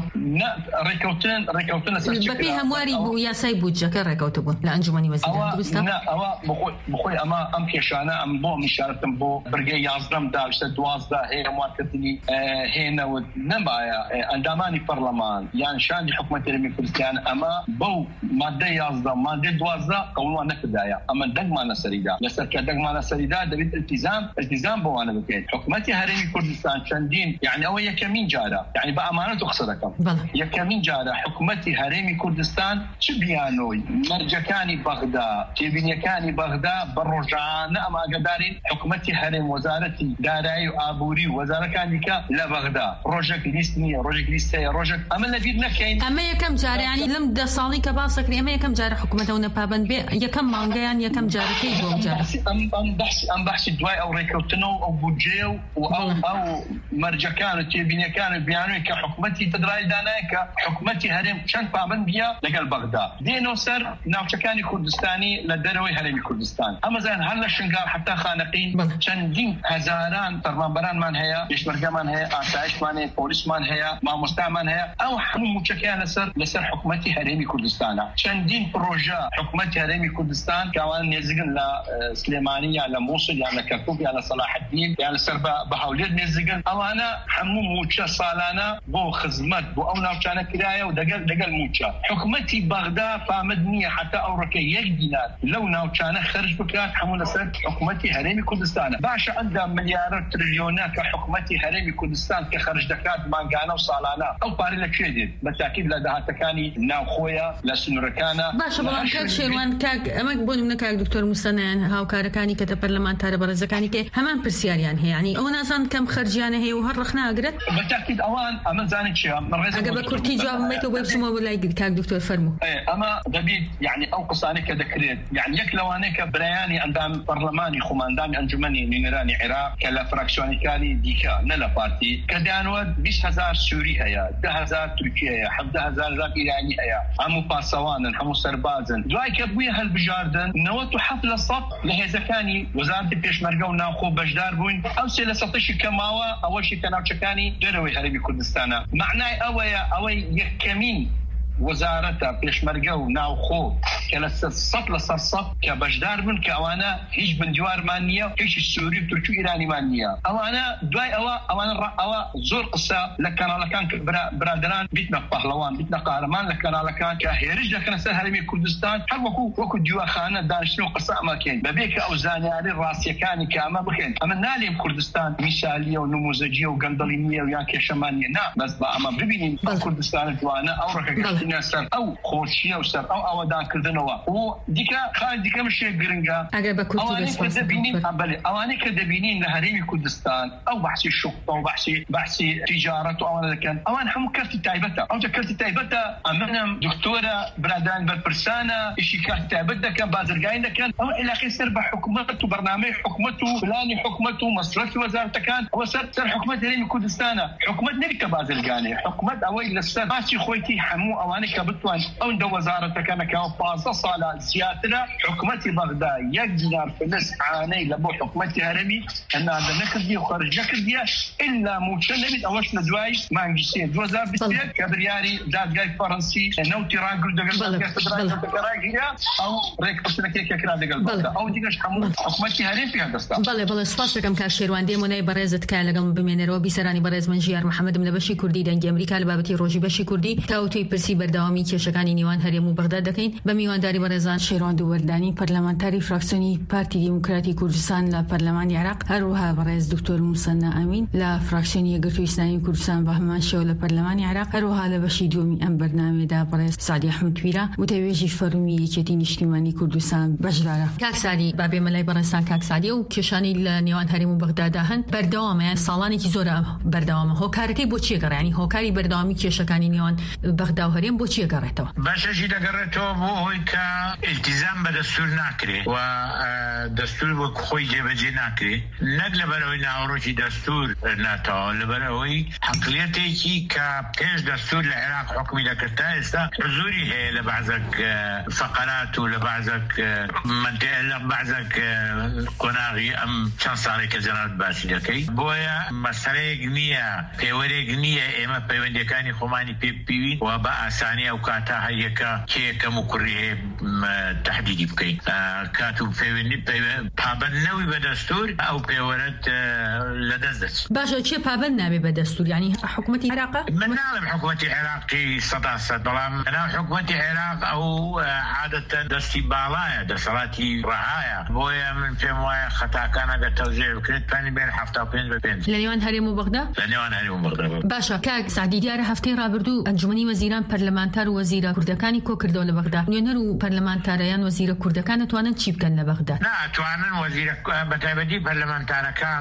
ڕێکەوتن ڕێکەوتن لەسەر بەپێی هەمواری بوو یاسای بودجەکە ڕێکەوتە بوون لە ئەنجومەنی وەزیران دروستە؟ ئەوە بخۆی ئەمە ئەم کێشانە ئەم بۆ میشارەتم بۆ بەرگەی یازدەم داویستە دوازدە هەیە هەموارکردنی هێنەوت نەبایە ئەندامانی پەرلەمان یان شانی حکوومەتی هەرێمی کوردستان ئەمە بەو مادەی یازدە مادەی دوازدە قەوڵوان نەکردایە. ئەمە دەنگمانە سەریدا لەسەر کە دەنگمانە سەریدا دەبێت التیزام التیزام بۆوانە بکەیت. حکوومەتی هەرێمی کوردستان چەندین یعنی ئەوە یەکەمین جارە یعنی بە ئەمانەت و قسە دەکەم یەکەمین جارە حکوومەتی هەرێمی کوردستان چ بیانۆی مەرجەکانی بەغدا تێبینیەکانی بەغدا بە ڕۆژانە ئەمە ئاگادارین حکوومەتی هەرێم وەزارەتی دارایی و ئابووری و وەزارەکانی کە لە بەغدا ڕۆژێک لیست نییە ڕۆژێک لیست هەیە ڕۆژێک ئەمە لەبیر نەکەین. ئەمە یەکەم جارەیانی لەم دە ساڵی کە باسەکری ئەمە یەکەم جارە حکوومەتەوە نەپابەند بێ یەکەم مانگەیان یەکەم جارەکەی بۆم جارە ئەم بەحسی دوای ئەو ڕێکەوتنەوە ئەو بودجێ و ئەو ئەو مەرجەکان و تێبینیەکان و بیانووی کە حکوومەتی فدرالی دانایە کە حکوومەتی هەرێم چەند پابەند بیا لەگەڵ بەغدا دێنەوە سەر ناوچەکانی کوردستانی لە دەرەوەی هەرێمی کوردستان. ئەمە زان هەر لە شنگار حتا خانەقین چەندین هەزاران فەرمانبەرانمان هەیە پێشمەرگەمان هەیە ئاسایشمان هەیە پۆلیسمان هەیە مامۆستامان هەیە ئەو هەموو موچەکەیان لەسەر لەسەر حکوومەتی هەرێمی کوردستانە. چەندین پرۆژە حکوومەتی هەرێمی کوردستان کەوان نێزگن لە سلێمانی یا لە مووسڵ یا لە کەرکوک یا لە سەلاحەدین یا لەسەر بە هەولێر نێزگن ئەوانە هەموو موچە ساڵانە بۆ خزمەت بۆ ئەو ناوچانە کرایە و دەگەل دەگەل موچە. حکوومەتی بەغدا فامد نییە حتا ئەو ڕێکە یەک دینار لەو ناوچانە خرج بکات هەموو لەسەر حکوومەتی هەرێمی کوردستانە. باشە ئەندا ملیارە تریلیۆنە کە حکوومەتی هەرێمی کوردستان کە خرج دەکات مانگانە و ساڵانە ئەو پارە لەکوێ دێت؟ بە تاکید لە داهاتەکانی ناوخۆیە لە سنوورەکانە. باشە بەڵام کاک شێروان کاک ئەمە بۆ نمونە کاک دکتۆر موسەنایان هاوکارەکانی کە دە پەرلەمانتارە بەڕێزەکانی کە هەمان پرسیاریان هەیە ینی ئەو نازان کەم خەرجیانە هەیە و هەر ڕخ ناگرێت؟ بە تاکید ئەوان ئەمە زانێت چیە ئەگە بە کورتی جواب بمەیتەوە بۆ بچمەوە بۆ لای کاک دکتۆر فەرموو. ئەمە دەبێت یعنی ئەو قسانێک کە دەکرێت یعنی یەک لەوانەیە کە برایانی ئەندام پەرلەمانی خۆماندانی ئەنجومەنی نوێنەرانی عێراق کە لە فراکسیۆنەکانی دیکە نە لە پارتی کە دەیانوت بیست هەزار سووری هەیە ده هەزار تورکی هەیە حەڤدە هەزار ئیرانی هەیە هەموو پاسەوانن هەموو سەربازن دوای کە بوویە هەڵبژاردن نەوەت و حەفت لە سەد لە هێزەکانی وەزارەتی پێشمەرگە و ناوخۆ بەشدار بووین ئەو سێ لە سەدەشی کەماوە ئەوەشی کە ناوچەکانی دەرەوەی هەرێمی کوردستانە. معنای ئەوەیە ئەوەی یەکەمین وەزارەتە پێشمەرگە و ناوخۆ کە لە سەد لە سەر سەد کە بەشدار بوون کە ئەوانە هیچ بندیوارمان نییە هیچ سووری و تورکی و ئیرانیمان نییە. ئەوانە دوای ئەوە ئەوانە ئەوە زۆر قسە لە کەناڵەکان برادران بیتنە پەهڵەوان بیتنە قارەمان لە کەناڵەکان کە هێرش دەکەنە سەر هەرێمی کوردستان هەر وەکو وەکو دیوەخانە دانیشتن و قسە ئەمەکەین بەبێ کە ئەو زانیاری ڕاستیەکانی کە ئەمە بکەین. ئەمە نالێم کوردستان میسالیە و نموزەجیە و گەندەڵی نییە و یان کێشەمان نییە نا بەس بە ئەمە ببینین کوردستان جوانە ئەو ڕێگە سەر ئەو خۆشیە و سەر ئەو ئەوەدانکردنەوە و دیکە خاڵ دیکە مشێ گرنگە ئەوانەی کە دەبینین لە هەرێمی کوردستان ئەو بەحسی شوقتە و بەحسی بەحسی تیجارەت و ئەوانە دەکەن ئەوان هەموو کەرتی تایبەتە ئەوجا کەرتی تایبەتە ئەمەنم دکتۆرە برادان بەرپرسانە ئیشی کارتی تایبەت دەکەن بازرگانی دەکەن ئەوە علاقەی سەر بە حکوومەت و بەرنامەی حکوومەت و پلانی حکوومەت و مەسرەفی وەزارەتەکان ئەوە سەر سەر حکوومەت هەرێمی کوردستانە. حکوومەت نەریتە بازرگانی حکوومەت ئەوەی لەسەر باسی خۆیتی هەموو ئەوانەی کە بتوان ئەو دە وەزارەتەکانەکەەوە پازدە ساڵە زیاترە حکوومەتی بەغدا یەک دینار فلس عانەی لە بۆ حکوومەتی هەرێمی هەنادە نەکردی و خەرج نەکردیە ئللا موچە نەبێت ئەوەش لە دوای مانگی سێ دوو هەزار و بیست و یەک کە بریاری دادگای فەڕەنسی نەوتی ڕاگرت دەگەڵ دادگای فدرالی ڕاگیرا ئەو ڕێکخستنەکەی کە کرا لەگەڵ بەغدا ئەو دیگەش هەموو حکوومەتی هەرێم پێ هەڵدەستا. بەڵێ بەڵێ سپاس دەکەم کاک شێروان دێمونای بەڕێزت کا لەگەڵ بمێنەرەوە بیسەرانی بەڕێز من ژیار محەممەدم لە بەشی کوردی دەنگی ئەمریکا لە بابەتی ڕۆژی بەشی کوردی تاوتوی پرسی بەردەوامی کێشەکانی نیوان هەرێم و بەغدا دەکەین بە میوانداری بەڕێزان شێروان دووەردانی پەرلەمانتاری فراکسیۆنی پارتی دیموکراتی کوردستان لە پەرلەمانی عێراق هەروەها بەڕێز دکتۆر موسەنا ئەمین لە فراکسیۆنی یەکگرتووی ئیسلامی کوردستان بە هەمان شێوە لە پەرلەمانی عێراق هەروەها لە بەشی دووەمی ئەم بەرنامەدا بەڕێز سادی ئەحمەدپیرە وتەوێژی فەرمی یەکێتی نیشتیمانی کوردستان بەشدارە. کاک سادی بابێ مەلای بەڕێستان کاک سادی و کێشانی لە نێوان هەرێم و بەغدادا هەن بەردەوامە ساڵانێکی زۆرە بەردەوامە هۆکارەکەی بۆچی گەڕێنی هۆکاری بەردەوامی کێشەکانی نێوان بەغدا و هەرێم بۆچی گەڕێتەوە؟ باشەشی دەگەڕێتەوە بۆ هۆی كالتزام بدستور ناكري ودستور وكخوي جبجي ناكري نقل بروي ناوروشي دستور ناتو لبروي حقليتي كبيش دستور العراق حكمي لكرتا استا حضوري هي لبعضك فقرات ولبعضك منطقة لبعضك قناغي ام شانصاري كجنرال باسي لكي بويا مسألة جنية بيوري جنية اما بيوندي كاني خماني بي بيوين وبا اساني او كاتا هيكا كيكا مكريه تحديدي بكي كاتو بيوندي بابنوي بدستور او بيورت لدزدس باشا چه پابند نابي بدستور يعني حكومة العراق؟ من نعلم حكومة العراق صداسة طالما أنا حكومة العراق أو عادة دستي بالايا دسالاتي رعايا بويا من فيموايا خطا كان هذا توزيع وكنت باني بين حفتا وبين بين لنيوان هريم وبغداد؟ لنيوان هريم وبغداد باشا كاك سعدي ديار هفتي رابردو انجمني وزيران برلمانتار وزير كردكاني كو كردو لبغداد نيونر برلمانتاريان وزير كردكان توانن چي بكن لبغداد؟ لا توانن وزير بتابدي برلمانتار كان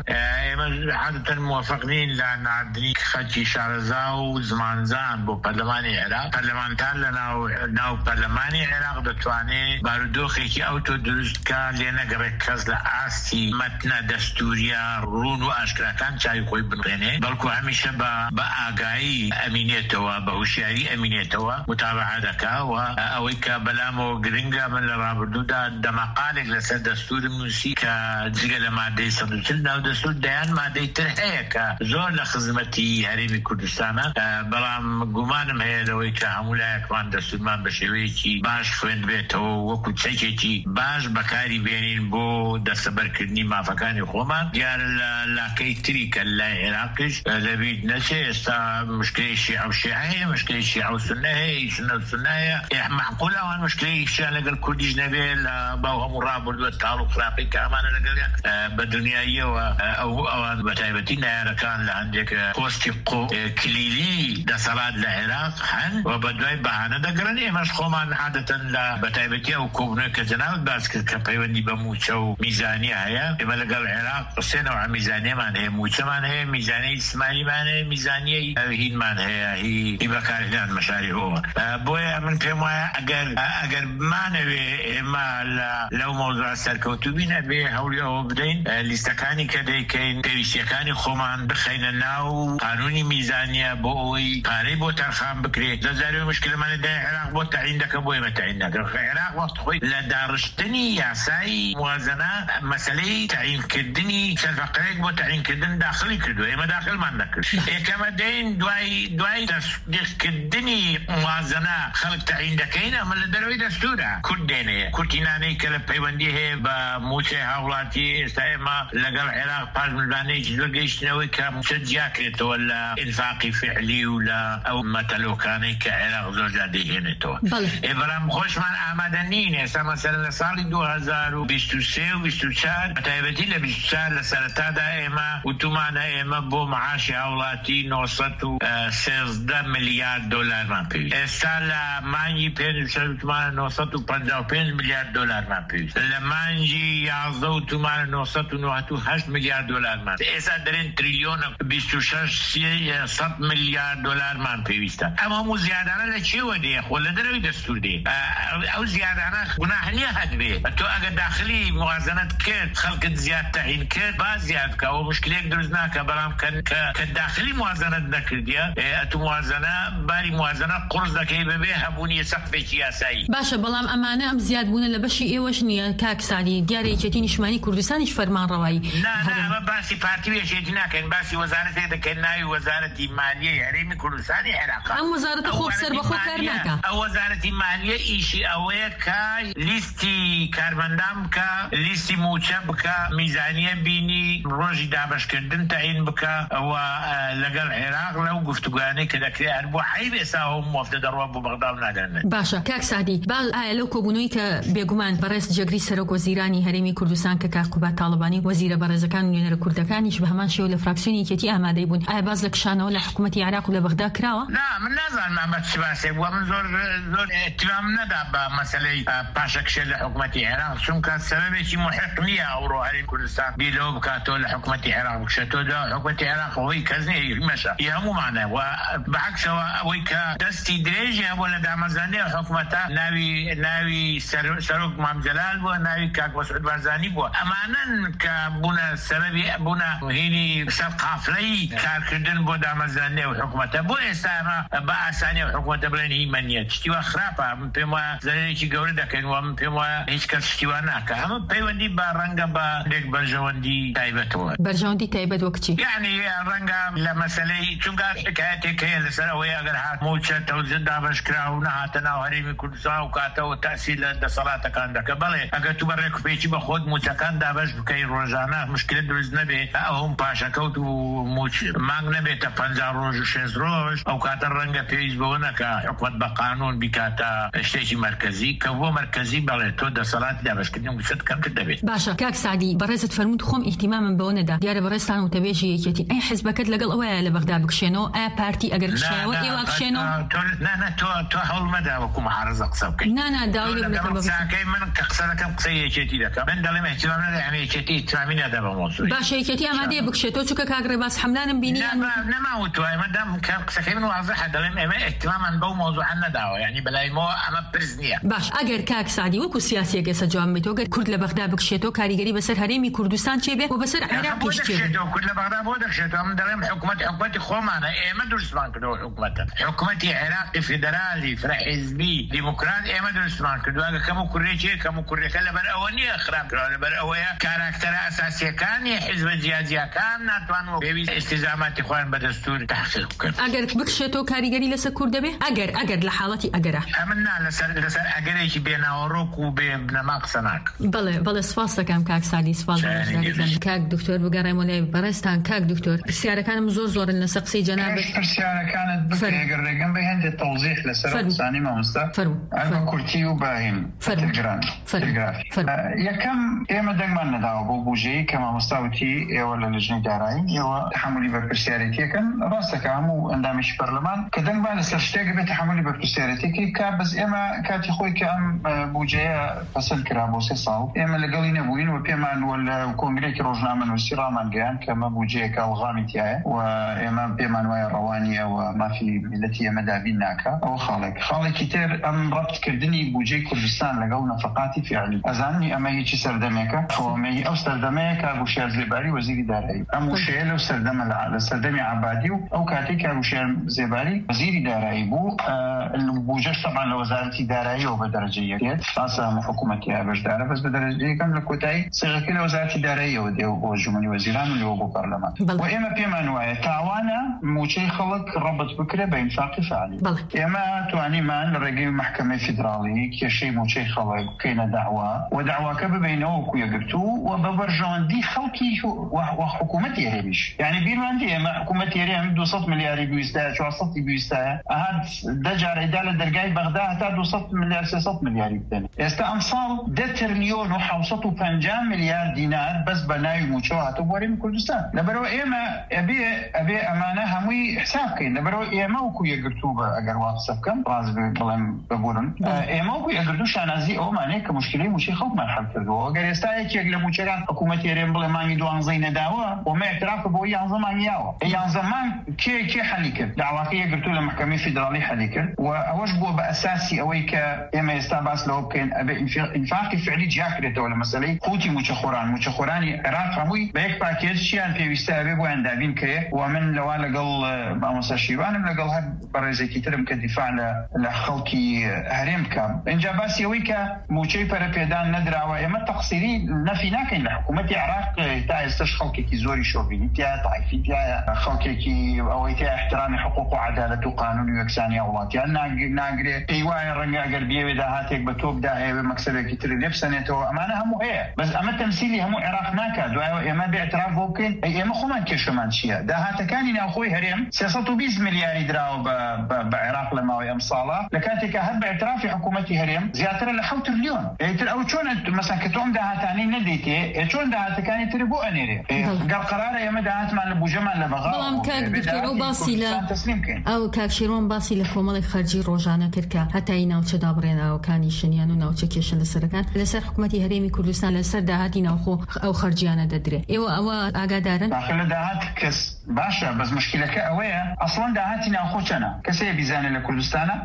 عادة موافقين لأن عدني خدشي شارزاو زمانزان بو برلماني عراق برلمانتار لناو ناو برلماني عراق دتواني باردوخي كي اوتو درست كان لنا قركز لآستي متنا دستوريا رون واشكرا كان شاي خوي بنغيني بلكو هميشه با باقاي امينيتوا بهوشياري امينيتوا متابعة دكا واويكا بلامو قرنقا من الرابردو دا دمقالق لسا دستور منسي كزيقا لما دي صدوتلنا ودستور ديان ما دي ترحيكا زور لخزمتي هريمي كردستانا بلام قمانم هي لويكا عمولا يكوان دستورمان بشويكي باش خوين بيتو وكو تشيكي باش بكاري بينين بو دستبر كردني ما فكاني خوما ديار لاكي تريكا لا عراقش لبيد نسي استا مشكلة الشيعة والشيعة مشكلة الشيعة والسنة هي سنة والسنة هي معقولة وان مشكلة الشيعة لقل كردي جنبي باوهم الرابط والتعرق راقي كامان لقل بدنياية او او بتايبتين ركان لعندك كوستيقو كليلي دسالات العراق حن وبدوي بعنا دقرني مش خومان عادة لا بتايبتي او كوبنو كجناب بس كبيوني بموتشو ميزانية هي اما لقل العراق سنة وع ميزانية مان هي موتشو مان هي ميزانية اسماعيلي مان هي ميزانية هين مان هي هي بكارهنا المشاريع هو بويا من كما اگر اگر ما نبي ما لو موضوع سركوتوبين ابي هولي او بدين لستكاني كده كاين بيشكاني خومان بخينا ناو قانوني ميزانية بوي قاري بو ترخام بكري زازاريو مشكلة من دا العراق بو تعين دك بوي ما تعين دك العراق وقت خوي لدارشتني يا ساي موازنة مسألة تعين كدني سلفقريك بو تعين كدن داخلي كدو اما داخل ما نكر ايه كما دين دواي دواي تصديق كدني موازنة خلق تعين دكينا من لدروي دستورة كرديني كرتيناني كلا بيواندي هي بموسى هاولاتي استايما لقل العراق باز ملباني جلقيش نوي كمشجع كريتو ولا انفاقي فعلي ولا او مثلو كاني كعراق زوجة ديهنتو ابرام خوشمان آمدنين اسا مثلا لسالي دو هزار و بيستو سي و بيستو چار بتايبتي لبيستو چار لسالتا دا اما وتومانا اما بو معاشي هاولاتي نوصتو سيزده مليار دولار ما بيوز استالا مانجي بين تومانا نوصتو پنجاو پنج مليار دولار ما بيوز لمانجي يعزو تومانا نوصتو نواتو هشت مليار دولار ما اسا درين تريليون بيستو شش سی صد مليار دولار ما بيوزتا اما مو زيادانا لچي ودي ولا دروي دستور دي او زيادانا گناح نيه هد بي تو اگر داخلي موازنة كرد خلق زيادة تعين كرد با زيادة كا ومشكلة درزناك برام كان كداخلي موازنة نكرديا اتو موازنة باري موازنة قرص دكي ببيها بوني سقف سياسي باشا بلام امانة ام زياد بونا لبشي اي وشنيا كاك سعدي دياري چتين شماني كردستانيش فرمان رواي لا لا ما باسي بارتي شيتنا كان باسي وزارة هيدا كان ناي وزارة مالية يعني كردستان عراق ام وزارة خوب سر بخو كرناكا او وزارة مالية ايشي اوه كا ليستي كاربندام كا ليستي موچب كا ميزانية بيني روجي دابش كردن تعين بكا و لقل العراق لو قفتقاني كده كده اربو حيب اساهم موفد درواب بغداد نادرنا باشا كاك سعدي بال آیا لو كوبنوي ك بيغمان برئيس جگري سرک وزيراني هرمي كردستان ك كاكوبات طالباني وزير برزكان نيونر كردكاني شبه مان شو لفراكسيوني كتي اماده يبون آیا باز لك شانه ولا حكومة العراق ولا بغداد كراوه لا من نظر ما بتشباسه ومن زور زور اتمام ندا بمسألة باشكش لحكومة العراق شون كان سبب شيء محق ليا او روحي كردستان بيلو بكاتو لحكومة العراق وكشتو ده حكومة العراق وهي كزني مشى يهمو معنا وبعكس وهي كدستي دريجة ولا دامزانية حكومتها ناوي ناوي ناوي سەرۆک مام جەلال بووە ناوی کاک مەسعود بارزانی بووە ئەمانن کە بوونە سەبەبی بوونە هینی سەر قافلەی کارکردن بۆ دامەزرانی و حکوومەتە بۆ ئێستا ئەمە بە ئاسانی و حکوومەتە بڵێن هی مەنیە شتیوە خراپە من پێم وایە زەرێکی گەورە دەکەین و من پێم وایە هیچ کەس شتیوە ناکە ئەمە پەیوەندی بە ڕەنگە بە لێک بەرژەوەندی تایبەتەوە بەرژەوەندی تایبەت وەک چی یعنی ڕەنگە لە مەسەلەی چونکە حکایەتێک هەیە لەسەر ئەوەی ئەگەر هات موچە تەوزن دابەشکرا و نەهاتە ناو هەرێمی کوردستان و کاتەوە تاسی لە دەسەڵاتەکان دەکە بەڵێ ئەگەر تو بە ڕێکوپێکی بە خۆت موچەکان دابەش بکەی ڕۆژانە مشکلە دروست نەبێت ئەوم پاشەکەوت و موچ مانگ نەبێتە پەنجا ڕۆژ و شێست ڕۆژ ئەو کاتە ڕەنگە پێویست بەوە نەکە حکومەت بە قانون بیکاتە شتێکی مرکزی کە بۆ مرکزی بەڵێ تۆ دەسەڵاتی دابەشکردنی موچەت کەمتر دەبێت. باشە کاک سعدی بەڕێزت فەرمووت خۆم ئیحتیمامم بەوە نەدا دیارە بەڕێستان و تەبێژی یەکێتی ئەی حیزبەکەت لەگەڵ ئەوەیە لە بەغدا بکشێنەوە ئایا پارتی ئەگەر کشێنەوە ئێوە کشێنەوە نانە تۆ تۆ هەوڵ مەدا وەکو مەحارەزە قسە بکەین نانە داوای لەگەڵ من کە قسە دەکەم قسەی یەکێتی دەکەم من دەڵێم احتیمام نەدا ئەمە یەکێتی ئیحتیامی نەدا بە مۆزوعی باشە یەکێتی ئامادەیە بکشێتەوە چونکە کاک ڕێباز حەمدانم بینی نەماوتوای مەدام قسەکەی من واضحە دەڵێم ئێمە احتیمامان بەو مۆزوعە نەداوە یعنی بەلایمەوە ئەمە پرس نییە. باش ئەگەر کاک سعدی وەکو سیاسیەک ئێستا جواب بێتەوە گەر کورد لە بەغدا بکشێتەوە کاریگەری بەسەر هەرێمی کوردستان چێ بێت و بەسەر عێراقیش چێ بێت کورد لە بەغدا بۆ دەکشێتەوە من دەڵێم حکوومەت حکوومەتی خۆمانە ئێمە دروستمان کردەوە حکوومەتە حکوومەتی عێراقی فیدرالی فرەحیزبی دیموکرات ئێمە دروستمان کردووە کەم و کوڕێکی کەم و کوڕەکە لەبەر ئەوە نییە خراپ کراوە لەبەر ئەوەیە کاراکتەرە ئەساسیەکانی حیزبە جیاجیەکان ناتوانەوە پێویست ئیستیزاماتی خۆیان بە دەستور تحقیق بکەن. ئەگەر بکشێتەوە کاریگەری لەسەر کورد دەبێ ئەگەر ئەگەر لە حاڵەتی ئەگەرە ئەمن نا لەسەر لەسەر ئەگەرێکی بێناوەڕۆک و بێ بنەما قسە ناکە. بەڵێ بەڵێ سپاس دەکەم کاک سعدی سپاس دەکەم کاک دکتۆر بگەڕێمەوە لای بەڕێستان کاک دکتۆر پرسیارەکانم زۆر زۆرن لەسەر قسەی جەنابەت پرسیارەکانت بگەر ڕێگەم بە هێندێ تەوزیح لەسەر قسانی مامۆستا ئەمە کورتی و باهیم تەلگرام یەکەم ئێمە دەنگمان نەداوە بۆ بوژەیە کە مامۆستاوتی ئێوە لە لەژنەی دارایی ئێوە تحملی بە پرسیارەتیەکەن ڕاستەکە هەموو ئەندامیشی پەرلەمان کە دەنگمان لەسەر شتێک بێت تحملی بە پرسیارەتێکی کا بەس ئێمە کاتی خۆی کە ئەم بوجەیە پەسەند کرا بۆ سێ ساڵ ئێمە لەگەڵی نەبووین و پێمان وە لە کۆنگرێکی ڕۆژنامەنووسی ڕامان گەیان کە ئەمە بوجەیەکە وەڵغامی تایە و ئێمە پێمان وایە ڕەوانیە و مافی میلەتی ئێمە دابین ناکە ئەوە خاڵێک خاڵێکی تر ئەم ڕەبتکردنی بوجەی کوردستان لەگەڵ نەفەقاتی فیعلی ئەزاننی ئەمە هیچی سەردەمێکە خۆمەی ئەو سەردەمەیە کاگوشیار زێباری وەزیری دارایی ئەم وشەیە لەو سەردەمە لە سەردەمی عەبادی و ئەو کاتێک کاگوشیار زێباری وەزیری دارایی بوو بوجەش تەبعاً لە وەزارەتی داراییەوە بە دەرەجە یەکێت ئاسا هەموو حکوومەتی بەشدارە بەس بە دەرەجە یەکەم لە کۆتایی سێغەکەی لە وەزارەتی داراییەوە دێوە بۆ ژمنی وەزیران و لێوە بۆ پەرلەمان و ئێمە پێمان وایە تاوانە موچەی خەڵک ڕەبط بکرێ بە ئینفاقی فعالی ئێمە توانیمان لە ڕێگەی محکەمەی فیدراڵی کێشەی موچەی خەڵک بکەینە داوا و داواکە ببینەوە وەکو یەکگرتوو و بە بەرژەوەندی خەڵکی و حکوومەتی هەرێمیش یعنی بیرمان دێ ئێمە حکوومەتی هەرێم دووسەد ملیاری بیستایە چوارسەدی بیستایە ئەهات دە جارەیدا لە دەرگای بەغدا هەتا دووسەد ملیار سێسەد ملیاری بدەن ئێستا ئەم ساڵ دە تریلیۆن و حەوسەد و پەنجا ملیار دینار بەس بە ناوی موچەوە هاتووە بۆ هەرێمی کوردستان لەبەرەوە ئێمە ئەبێ ئەبێ ئەمانە هەمووی حساب بکەین لەبەرەوە ئێمە وەکو یەکگرتوو بە ئەگەر وا قسە بکەم ڕاست بڵێم ببوورن ئێمە وەکو یەکگرتوو شانازی ئەومانەیە کە مشکلەی موچەی خەڵکمان حەل کردەوە ئەگەر ئێستا یەکێک لە موچەکان حکوومەتی هەرێم بڵێ مانگی دوانزەی نەداوە ومە اعترافە بۆ یانزە مانگیاوە یانزە مانگ کێ کێ حەلی کرد داواکەی یەکگرتوو لە محکەمەی فیدراڵی حەلی کرد و ئەوەش بووە بە ئەساسی ئەوەی کە ئێمە ئێستا باس لەوە بکەین ئەبێ ئینفاقی فعلی جیاکرێتەوە لە مەسەلەی قوتی موچەخۆران موچەخۆرانی عێراق هەمووی بە یەک پاکێج چیان پێویستە ئەبێ بۆیان دابین کەیە و من لەوا لەگەڵ مامۆستا شیروانم لەگەڵ هەر بەڕێزێکی ترم کە دیفاع لە خەڵکی هەرێم بکەم اینجا باسی ئەوەی کە موچەی پەرەپێدان نەدراوە ئێمە تەقسیری نەفی ناکەین لە حکوومەتی عێراق تا ئێستاش خەڵکێکی زۆری شۆڤینی تایە تایفی تایە خەڵکێکی ئەوەی تایە احترامی حقوق و عەدالەت و قانون و یەکسانی وڵاتیان ناگرێت پێی وایە ڕەنگە ئەگەر بێوێ داهاتێک بە تۆ بدا هەیە مەکسەبێکی تر لێ بسەنێتەوە ئەمانە هەموو هەیە بەس ئەمە تەمسیلی هەموو عێراق ناکات دوایەوە ئێمە بێ ئەتراف بۆ بکەین ئێمە خۆمان کێشەمان چییە داهاتەکانی ناوخۆی هەرێم سێسەد و بیست ملیاری دراوە بە عێراق لە ماوەی ئەم ساڵە لە کاتێکە هەر بە ئەترافی حکوومەتی هەرێم زیاترە لە حەوت تریلیۆن ئیتر ئەو چۆن مەسەن کە تۆم داهاتانی نەدەیتێ چۆن داهاتەکانی تر بۆ ئەنێرێ گەڵ قەرارە ئێمە داهاتمان لە بوجەمان لە بەغا بەڵام کاک دکتۆر ئەو باسی لە ئەو کاک شیرۆن باسی لە کۆمەڵی خەرجی ڕۆژانە کرد کە هەتای ناوچە دابڕێناوەکانی شنیان و ناوچە کێشە لەسەرەکان لەسەر حکوومەتی هەرێمی کوردستان لەسەر داهاتی ناوخۆ ئەو خەرجیانە دەدرێت ئێوە ئەوە ئاگادارن داخل لە داهات کەس باشا بس مشكلەکە ئەوەیە ئەسڵەن داهاتی ناوخۆچەنە کەسێ بیزانێت لە کوردستانە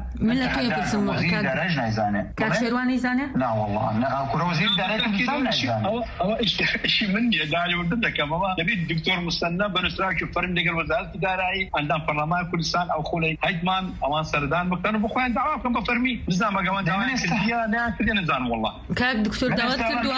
وەزیری دارایش نایزانێت کاک شێروان نەیزانێت؟ نا وەڵڵا کوڕە وەزیری دارایی کوردستان نایزانێت. ئەوە ئیشی من نییە داوردن دەکەمەوە دەبێت دکتۆر مستەنە بەنووسراوی فەرمی لەگەڵ وەزارەتی دارایی ئەندام پەرلەمانی کوردستان ئەو خۆڵەی هەیتمان ئەوان سەردان بکەن و بخۆیان داوا بکەن بە فەرمی نزانم ئەگەوان داوای کردیە نەکردیە نەزانم وەڵڵا. کاک دکتۆر داوات کردووە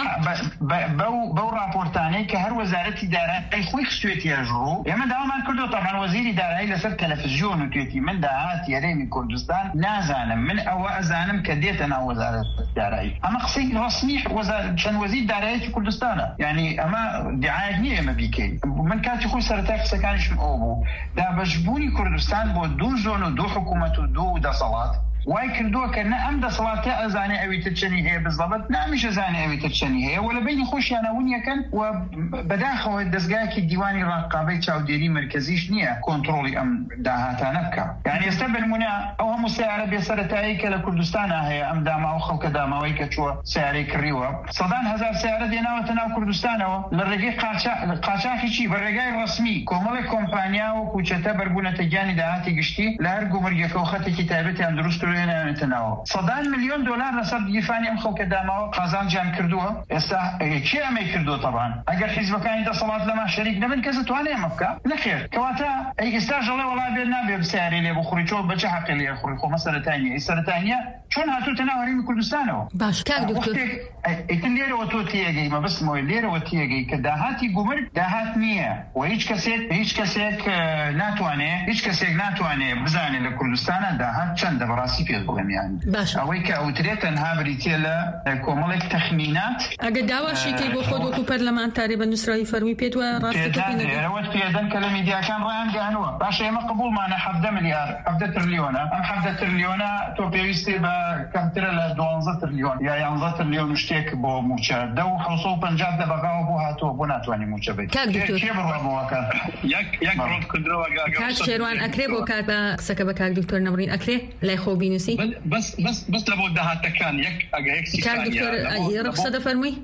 بەو راپۆرتانەی کە هەر وەزارەتی دارایی خۆی خستوێتی ڕوو ئێمە داوامان کردو تامان وەزیری دارایی لەسەر تەلەڤیزیۆن و توێتی من داهاتی هەرێمی کوردستان نازانم من ئەوە ئەزانم کە دێتە ناو وەزارەتی دارایی ئەمە قسەی ڕەسمی چەند وەزیر دارایەتی کوردستانە یعنی ئەمە دیعایەت نییە ئێمە بیکەین. من کاتی خۆی سەرەتا قسەکانیشم ئەو بوو دابەشبوونی کوردستان بۆ دوو زۆن و دوو حکوومەت و دوو دەسەڵات وای کردووە کە نە ئەم دەسەڵاتە ئەزانێ ئەوی تر چەنی هەیە بزەبەت نامیش ئەزانێ ئەوی تر چەنی هەیە و لە بینی خۆشیانەون یەکەن و بەداخەوە دەستگایەکی دیوانی ڕاقابەی چاودێری مرکزیش نییە کۆنتڕۆڵی ئەم داهاتانە بکە. یعنی ئێستا بنمونە ئەو هەموو سیارە بێسەرەتایی کە لە کوردستانە هەیە ئەم داما و خەڵکە داماوەی کە چووە سیارەی کڕیوە سەدان هەزار سیارە دێناوەتە ناو کوردستانەوە لە ڕێگەی قاچاقی چی بە ڕێگای ڕەسمی کۆمەڵی کۆمپانیا و کوچەتە بەربوونەتە گیانی داهاتی گشتی لە هەر گومرگەکە و خەتێکی تایبەتیان دروست ناوە سەدان میلیۆن دلار لەسەر دیفانی ئەم خەڵکە داماوە قازانجیان کردووە. ئێستا چی ئەمەی کردو تەبان ئەگەر حیزبەکانی دەسەڵات لەما شەریک نەبن کەس دەتوانێ ئەمە بکە نەخێر کەواتە ئەی ئێستا ژەڵێ وەڵا بێت نابێ سیارەی لێ بخوڕی چۆ بەچە حەقی لێ خوڕی خۆمە سەرەتای نییە سەرەتای چۆن هاتووتە ناو هەرێمی کوردستانەوە. باش کاک دکتۆر ئیتر لێرەوە تۆ تێگەی مەبستمەوەی لێرەوە تێگەی کە داهاتی گومرگ داهات نییە و هیچ کەسێک هیچ کەسێک ناتوانێ هیچ کەسێک ناتوانێ بزانێ لە کوردستانە داهات چەندە بەڕاستی پێت بڵێم یانی ئەوەی کە ئەوترێت تەنها بریتێ لە کۆمەڵێک تەخمینات ئەگەر داواشێکی بۆ خۆت وەکو پەرلەمانتاری بە نووسراوی فەرمی پێت وە ڕاستیەوەت پێدەن کە لە میدیاکان ڕایان گەهنووە باش ئێمە قبوڵمانە حەڤدە ملیار حەڤدە تریلیۆنە ئەم حەڤدە تریلیۆنە تۆ پێویستی بە کەمترە لە دوانزە تریلیۆن یا یانزە تریلیۆن و شتێک بۆ موچە دە و حەوسە و پەنجاب دەبەغاوە بۆ هاتووە بۆ ناتوانانی موچە بێت کێ بڕابەوەکە یەک ڕۆڵکردنەوە کاک شێروان ئەکرێ بۆ کات بە قسەکە بە کاک دکتۆر نەبڕین ئەکرێ لای خۆ بینوسی بس بس بس لە بۆ داهاتەکان یەک ئەگە یەک سی ڕخسە دەفەرمووی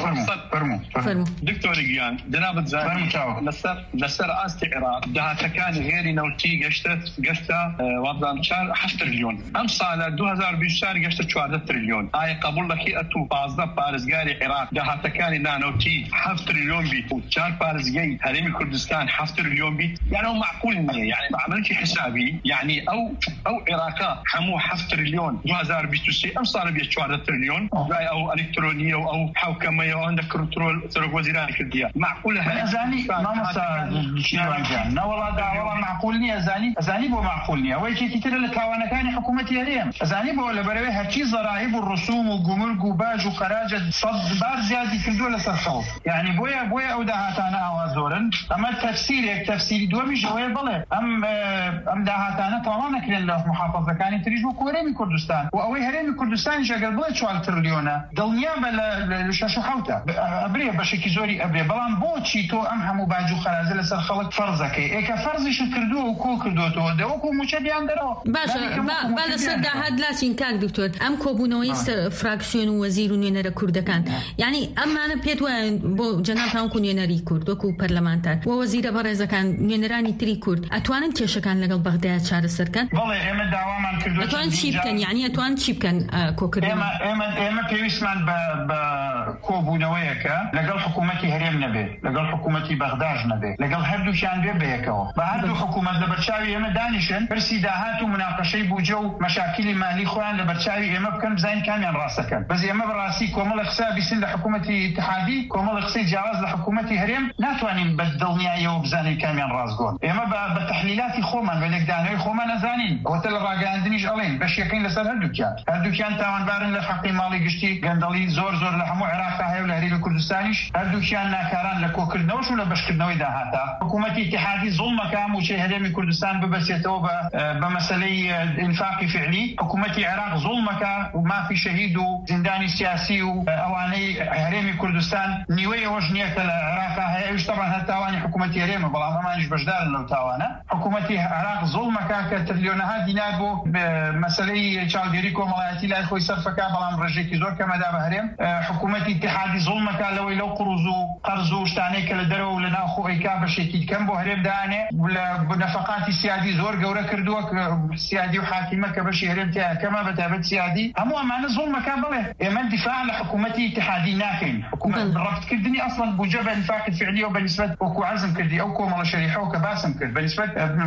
فەرموو دکتۆری گیان جەنابەت زانین لەسەر لەسەر ئاستی عێراق داهاتەکانی غێری نەوتی گەشتە گەشتە وابزان چار هەفت تریلیۆن ئەم ساڵە دوو هەزار و بیست و چوار گەشتە چواردە تریلیۆن ئایا قبوڵ دەکەی ئەتوو پازدە پارێزگاری عێراق داهاتەکانی نانەوتی هەفت تریلیۆن بیت و چار پارێزگای هەرێمی کوردستان هەفت تریلیۆن بیت یعنی ئەو معقول نییە یعنی عملێکی حسابی یعنی ئەو ئەو عێراقا هەموو هەفت تریلیۆن دوو هەزار و بیست و سێ ئەم ساڵە بێت چواردە تریلیۆن دوای ئەو ئەلکترۆنیە و ئەو حوکەمەیە و ئەندە کنترۆل سەرۆک وەزیرانی کردیە معقولە هەزانی مامۆستا نەوەڵا داوەڵا معقول نییە ئەزانی ئەزانی بۆ معقول نییە ئەوەی کێکی ترە لە تاوانەکانی حکوومەتی هەرێم ئەزانی بۆ لەبەرەوەی هەرچی زەراعیب و ڕسوم و گومرگ و باج و خەراجە سەد بار زیادی کردووە لەسەر خەڵک یعنی بۆیە بۆیە ئەو داهاتانە ئاوا زۆرن ئەمە تەفسیرێک تەفسیری دووەمیش ئەوەیە بڵێ ئەم ئەم داهاتانە تەواو نەکرێن لە محافەزەکانی تریش بۆ هەرێمی کوردستان و ئەوەی هەرێمی کوردستانی ئەگەر بڵێ چوار تریلیۆنە دڵنیا بە لە شەش و حەوتە ئەبرێ بەشێکی زۆری ئەبرێ بەڵام بۆچی تۆ ئەم هەموو باج و خەراجە لەسەر خەڵک فەرزەکەی ئێکە فەرزیشت کردووە و کۆ کردوەوە دەوەکو موچە دیان دەرەوە باشە با لەسەر داهات لاچین کاک دکتۆر ئەم کۆبوونەوەی فراکسیۆن و وەزیر و نوێنەرە کوردەکان یعنی ئەمانە پێت وایە بۆ جەناب تاوەکو نوێنەری کورد وەکو پەرلەمانتار و وەزیرە بەڕێزەکان نوێنەرانی تری کورد ئەتوانن کێشەکان لەگەڵ بەغدایە چارەسەرکەن بەڵێ ئێمە داوامان کردووە ئەتوان چی بکەن یعنی ئەتوان چی بکەن کۆکردن ئێمە ئێمە پێویستمان بە کۆبوونەوەیەکە لەگەڵ حکوومەتی هەرێم نەبێت لەگەڵ حکوومەتی بەغداش نەبێت لەگەڵ هەردووشیان بێ بەیەکەوە بە هەردوو حکوومەت لە بەرچاوی ئێمە دانیشن پرسی داهات و مناقەشەی بوجە و مەشاکلی مالی خۆیان لە بەرچاوی ئێمە بکەن بزانین کامیان ڕاستەکەن بەس ئێمە بەڕاستی کۆمەڵی قسە بیسن لە حکوومەتی اتحادی کۆمەڵی قسەی جیاواز لە حکوومەتی هەرێم ناتوانین بە دڵنیاییەوە بزانین کامیان ڕاستگۆن ئێمە بە تەحلیلاتی خۆمان بە لێکدانەوەی خۆمان نەزانین ئەوەتە لە ڕاگەاندنیش ئەڵێن بەشیەکەین لەسەر هەردووکیان هەردووکیان تاوانبارن لە حەقی ماڵی گشتی گەندەڵی زۆر زۆر لە هەموو عێراقا هەیە و لە هەرێمی کوردستانیش هەردووکیان ناکاران لە کۆکردنەوەش و لە بەشکردنەوەی داهاتە حکوومەتی اتحادی زوڵمەکە موچەی هەرێمی کوردستان ببەسێتەوە بە بە مەسەلەی ئینفاقی فعلی حکوومەتی عێراق عراق ظلمك وما في شهيد وزنداني سياسي وأواني هرمي كردستان نيوي وجنية العراق هي طبعا هالتاواني حكومة هرمي بلا ما نيش بجدار لو تاوانا حكومة العراق ظلمك كتريليونها دينار بو بمسألة شالديريكو ملاياتي لا خوي صرفك بلا مرجيكي زور كما داب هرم حكومة اتحادي ظلمك لو لو قرزو قرزو شتانيك لدرو لنا خو ايكا بشكل كم بو هرم دانه ولا بنفقات سيادي زور جورا كردوك سيادي وحاكمه كبشي هرم تاع كما بتابت سيادي همو امانه ظلمك بله من دفاع عن حكومتي اتحادي ناكين حكومه ربط كردني اصلا بوجبه انفاق الفعليه وبنسبه وكو عزم كردي او كو مال شريحه وكباسم كرد بنسبه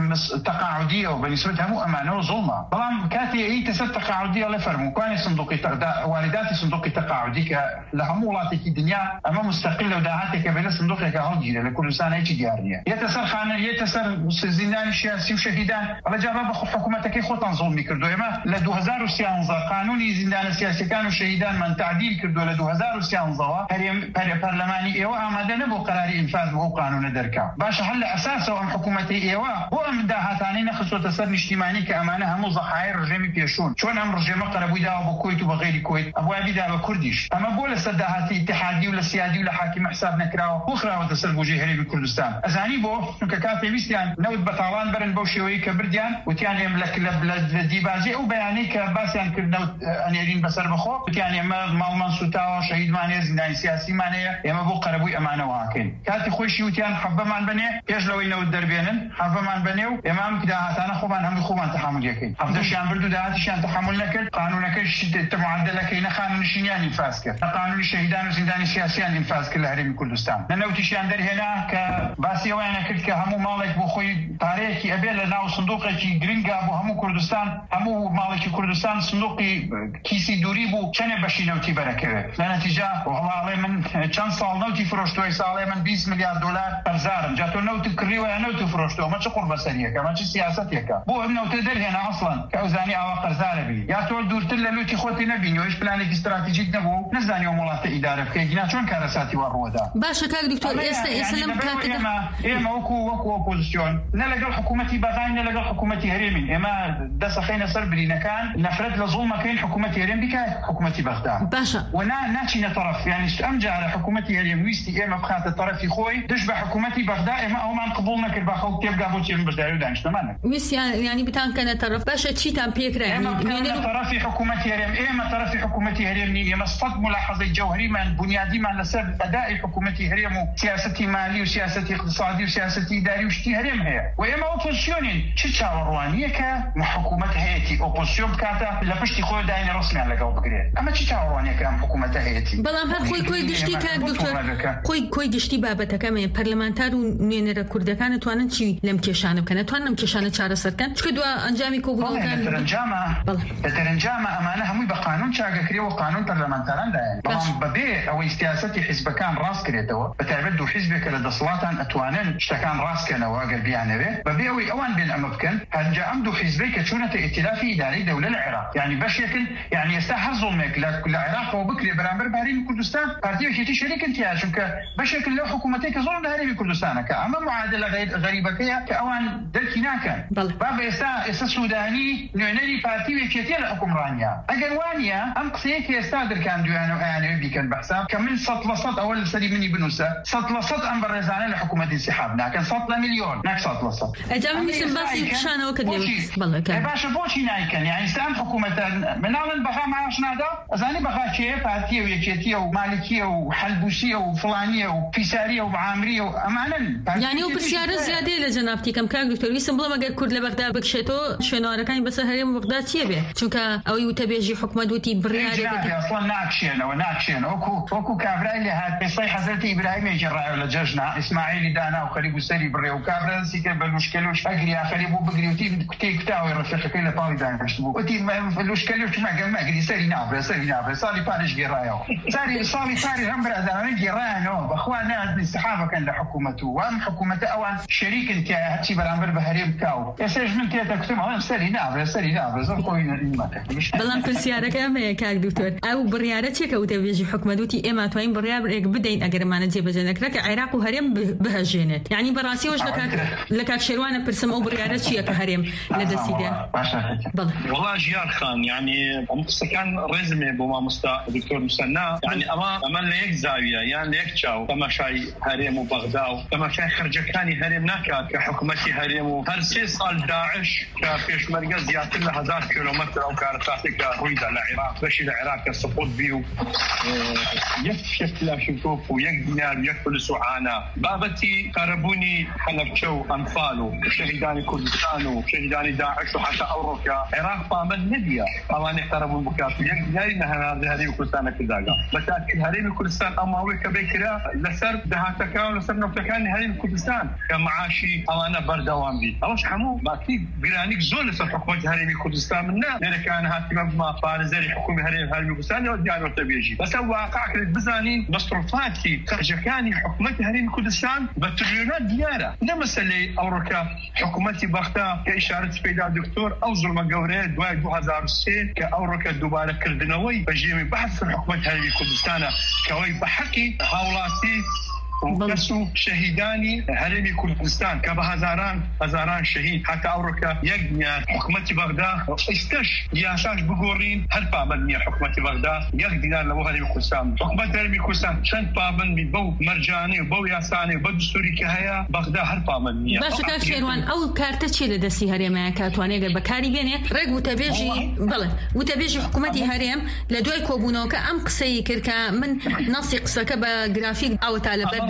تقاعديه وبنسبه همو امانه ظلمه طبعا كاتي اي تسد تقاعديه لا فرمو كان صندوق والداتي صندوق تقاعدي لهمولاتك الدنيا اما مستقله وداعاتك بين صندوقك هودي لكل سنه هيك دياريه يتسر خان يتسر زندان سياسي وشهيدان رجع بخ حكومتك خطن ظلمي كردو اما ل ألفين وثلاثة قانوني زندان سياسي كانوا شهيدان من تعديل كردو ل ألفين وثلاثة هرم برلماني ايوا اماده نبو قرار انفاذ بو قانون دركا باش هل اساسه ام حكومتي ايوا هو ام داهاتاني نخصو تسر اجتماعي كامانه هم ضحايا رجيم بيشون شلون ام رجيم قربوا دا ابو كويت وبغير كويت ابو ابي دا كرديش اما بولا سداهاتي اتحادي ولا سيادي ولا حاكم حساب نكراو اخرى وتسر بوجي هري بكردستان ازاني بو ككافي ويستيان نود بطالان برن بوشيوي كبرديان وتيان يملك لبلد ديباجي او بياني كباسيان كردنو انيرين بسر بخو وتيان ما مالمن سوتا شهيد ماني زندان سياسي ماني اما بو قربوي امانه واكين كاتي خوشي وتيان حبه مان بني يجلو ينو دربينن حبه مان بنيو امام كدا هاتانا خوبان هم خوبان تحمل يكين حفظ شان بردو دات شان تحمل نكل قانونك معدل كاين قانون شينيان انفاذ كر قانون الشهيدان وزندان سياسيان انفاذ كل هرم كردستان ننوتي شان در هنا كباسي وانا كنت كهمو مالك بو خوي تاريخي ابي لنا صندوقي جرينجا بو همو كردستان همو مالك كردستان صندوقي كيسي دوري بو كان باشي نوتي بركه لنتيجه والله علي من كان صال نوتي فروشتو صال من عشرين مليار دولار قرزار جاتو نوتي كري ولا نوتي فروشتو ما تقول بسريه كما سياستك بو نوتي در هنا اصلا كوزاني او قرزار بي يا تول دورت لوتي خوتي نبي وايش بلانك استراتيجيك نبو نزاني ومولات اداره كيجنا شلون كارساتي ورودا باشا كاك دكتور اسلم كاك اما اما وكو وكو اوبوزيسيون نلقى حكومتي بغاين نلقى حكومتي هريمين اما دس خينا سربري كان نفرد لظلمه كاين حكومتي هريم بك حكومتي بغداد باشا ونا ناتشي طرف يعني امجى على حكومتي هريم ويستي اما بخات الطرف خوي تشبه حكومتي بغداد اما او ما قبولنا كربا خو تبقى بوتي من بغداد دانش تماما ويس يعني بتان كان طرف باشا تشي تام بيكرا يعني من طرف حكومتي هريم اما طرف حكومتي هريم ني مصطد ملاحظه جوهري من بنيادي من لسبب اداء حكومتي هريم سياستي مالي وسياستي اقتصادي وسياستي اداري وشتي هريم هي واما اوبوزيسيون تشاوروانيه كحكومه هيتي اوبوزيسيون كاتا لبشتي خو داين رسمي على جو بقري اما تشاوروانيه كان حكومه هيتي بلام هر خوي كوي گشتي كاك دكتور كوي كوي گشتي بابته كم برلمانتار ونينر كردكان توانن چی لم کشانه کنه توانم کشانه چاره سرکن چکه دو انجامی کو بودن ترنجامه ترنجامه امانه هم بقانون شاګه کړی او قانون برلمانتاران ده طبعا ببي او سياستي حزب كان راس كريتو بتعبدوا حزبك لدصلاتان اتوانن اشتكان راس كان واقل بيانه ببي او اوان بين امكن هنجا عمدو حزبك شونه ائتلافي اداري دوله العراق يعني باش يكن يعني يستحر ظلمك للعراق وبكري برامبر بهرين كردستان بارتي وشيتي شريك انت شنك باش يكن له حكومتك ظلم بهرين كردستان كاما معادله غريبه كيا كاوان دلكنا كان بابا يستا يستا سوداني نونري بارتي وشيتي الحكمرانيه اجنوانيا ام قسيك يستادر كان ديانو يعني بيكن بحساب كمن سطل سط اول سري مني بنوسه سطل سط ام برزانه لحكومه انسحابنا كان سطل مليون ناك سطل سط اجام مثل بس يكشانه وكدي والله كان باش بوشي نايكن يعني سام حكومه منال بخا معاش نادا ازاني بخا شي بارتي ويكيتيه ومالكيه وحلبوسيه وفلانيه وفيساريه وعامريه وامانا يعني وبسياره زياده لجنابتي كم كان دكتور يسم بلا ما قال كرد لبغداد بكشتو شنو كان بس هرم بغداد تيبه چونك او يتبيجي حكومه دوتي برياري اصلا ناكشين وناكشين اوكو اوكو كافر اللي هاد بصي حضرت ابراهيم يجرى ولا ججنا اسماعيل دانا وخليب السري بري وكافر سيك بالمشكلوش اجري خليب بغري وتي كتي كتاوي رفيق كله طاوي دانش وتي المشكلوش ما قال ما قال سري نابره سري نابره صار بانش جرايو ساري صار ساري هم برادان جيرانو اخوانا الصحافه كان لحكومته وام حكومته اوان شريك انت هاتي برامبر بهريم كاو يسج من تيتا كتما سري نابره سري نابره زقوين المكان بلان برسياره كام كاك دكتور او برياره تشيك او تبيجي حكومه دوتي اما توين برياره بدين اگر ما نجيب جنك لك عراق وهرم بهجينت يعني براسي وش لك لك شروانه برسم او برياره تشيك هرم لدسيده والله جيار جمال خان يعني قصة كان رزمي بوما مستا دكتور مسنا يعني أما أما ليك زاوية يعني ليك شاو كما شاي هريم وبغداد كما شاي خرج كاني هريم ناكا كحكومتي هريم وهر سي صال داعش كفيش مركز زيادة له هزار كيلومتر أو كارتاتك رويدا العراق باش العراق السقوط بيو يكشف لا شوف ويك دينار ويك فلوس وعانا بابتي قربوني حلب شو أنفالو وشهداني كردستان وشهداني داعش وحتى أوروكا عراق طامن نديا أواني قربون بكاتو يك ديناري نهنا هذه كردستان كذاقا بتأكد هريم كردستان أماوي كبكرة لسر دهاتك ولسر نفتكان هريم كردستان كمعاشي أوانا بردوان بي أوش حمو باكي بيرانيك زول لسر حكومة هريم كردستان منا لأن كان هاتي مبما فارزاري حكومة هريم هريم كردستان وديان وتبيجي بس هو واقع كريت بزانين مصروفاتي خرجكاني حكومة هريم كردستان بتريونات ديارة نمثل أوروكا حكومتي بغتا كإشارة فيدا دكتور أو ظلم قوري دواي دو هزار السيد كأوروكا دوبارة كردنوي بجيمي بحث في حكومة هريم كردستان كوي بحقي هاولاتي وكسو شهيداني هرمي كردستان كبهزاران هزاران شهيد حتى أوروكا يجنيا حكومة بغداد استش ياساش بقورين هل بابن حكومة بغداد يجدنا لو هرمي كردستان حكومة هرمي كردستان شن بابن ببو مرجاني وبو ياساني وبو دستوري كهيا بغداد هل بابن باش كاك شيروان أو كارتة شيء لدسي هرمي كاتواني قل بكاري بيني رق وتبيجي بلى وتبيجي حكومة هرم لدوي كوبونوكا أم قصي كركا من نصي قصة بجرافيك أو طالبات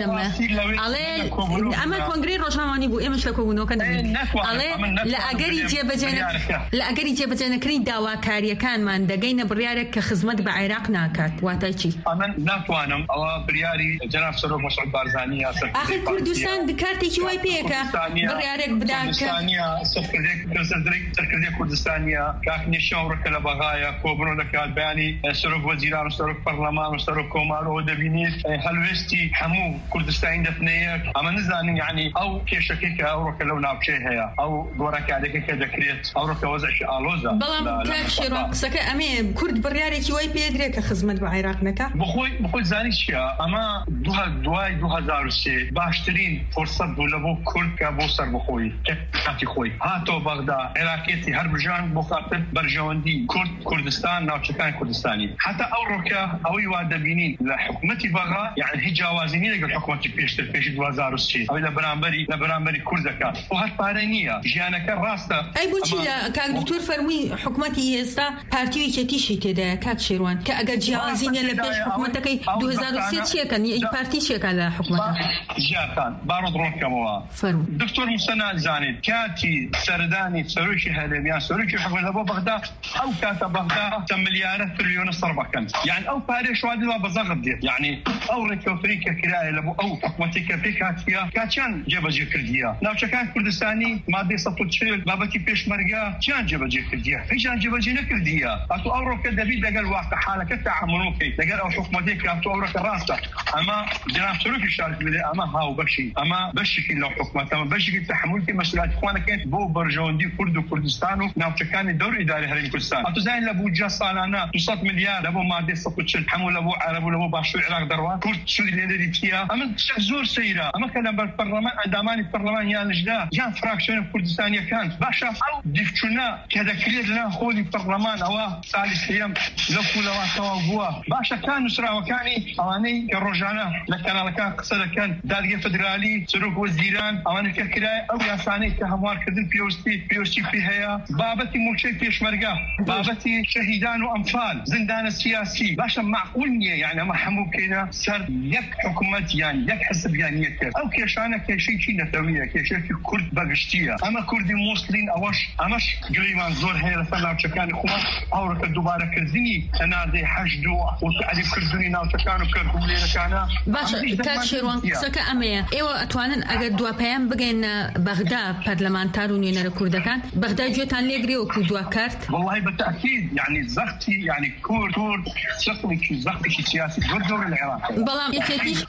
على أما كونغري روشنامانی بو إمش لکوبونو کنیم. على لا أجري جيب جنا لا أجري جيب جنا كرين دعوة كاريا كان من دقينا بريارك كخدمة بعراق ناكات واتايشي. أنا ناتوانم أو برياري جناب سروق مسعود بارزانية. آخر كردستان بكارتي شوي بيكا بريارك بداك. كردستانية سكرديك كردستانية سكرديك كردستانية كأني شاور كلا بغايا كوبرو لكاد بياني سروق وزيران سروق برلمان سروق كومارو دبينيت هلوستي حمو كردستان دفنيك أما نزاني يعني أو كيشكيك أوروكا لو نابشي هي أو دورك عليك كدكريت أوروكا وزعش آلوزا بلام كاكشيرو سكا أمي كرد برياري شوي بيدريك خدمة بعراق نكا بخوي بخوي زاني شيا أما دوها دواي دوها زاروسي باشترين فرصة دولبو كرد كابوسر بخوي كاتي خوي هاتو بغداد عراقيتي هربجان بخاطب برجواندي كرد كردستان نابشكان كردستاني حتى أوروكا أو يوادبينين لحكومتي بغا يعني هي جوازيني الحكومة بيشتر بيش دوازار الشيء أو لبرامبري لبرامبري كردكا وهالبارنية جيانك الراسة أي بوشي لا كان دكتور فرمي حكومتي هستا بارتيوي كتيشي تدا كاك شيروان كأجا جوازين يلا بيش حكومتك دوازار الشيء شيء كان يبارتي شيء كان حكومتها جاكان بارود رون كموا فرم دكتور مسنا زاني كاتي سرداني سروشي هذا سروشي حكومة بغداد أو كاتب بغداد مليارات تريليون صربكن يعني أو باريش وادي ما بزغد يعني أو ريكوفريكا كراء لبو أو حكومتي كفيكات فيها كاتشان جبجي كردية لو كان كردستاني مادي صفوت شيل بابتي بيش مرقا كان جبجي كردية فيجان جبجي نكردية أتو أوروكا دبيد لقال واقع حالك التعاملوكي لقال أو حكومتي كاتو أوروكا راسة أما جناب سلوكي شارك بدي أما هاو بشي أما بشكي لو حكومتي أما بشكي تحملتي مسؤوليات إخوانا كانت بو برجوندي كردو كردستانو ناو كان دور إداري هرين كردستان أتو زين لبو جا صالانا تصد مليار لبو مادي صفوت شيل حمو لبو عربو لبو باشو العراق دروان كرد سوري ليدي فيها أما زور سيرة أما كلام بالبرلمان عندما البرلمان يعني جدا جان فراكشن كردستانية كانت باشا أو دفتنا كذا كريد لنا خولي البرلمان أو ثالث أيام لو كل واحد بوا باشا كان نسرع وكاني أواني كروجانا لكن على كان قصة كان دارجة فدرالي سروق وزيران أواني ككراء أو ياساني كهمار كذل بيوستي بيوستي فيها بابتي ملشي فيش مرقا بابتي شهيدان وأنفال زندان السياسي باشا معقولني يعني ما حمو كذا صار يك حكومة يعني يك حسب يعني يكر أو كيشانا كيشي شيء نتوية كيشي كرد بغشتية أما كردي موصلين أوش أمش قليمان زور هي لفنا وشكان إخوان أورك الدوبارة كردني أنا زي حشدو وتعرف كردني ناو شكانو كردو لينا كانا باشا كاشيروان سكا أمية إيوه أتوانن أجد دوا بيان بجين بغداد برلمانتارون ينر كردكان بغداد جوتان ليجري وكردوا كارت والله بالتأكيد يعني زختي يعني كورد كورد شكلي كي زختي كي سياسي دور دور العراق بلام يكتيش ديار اللي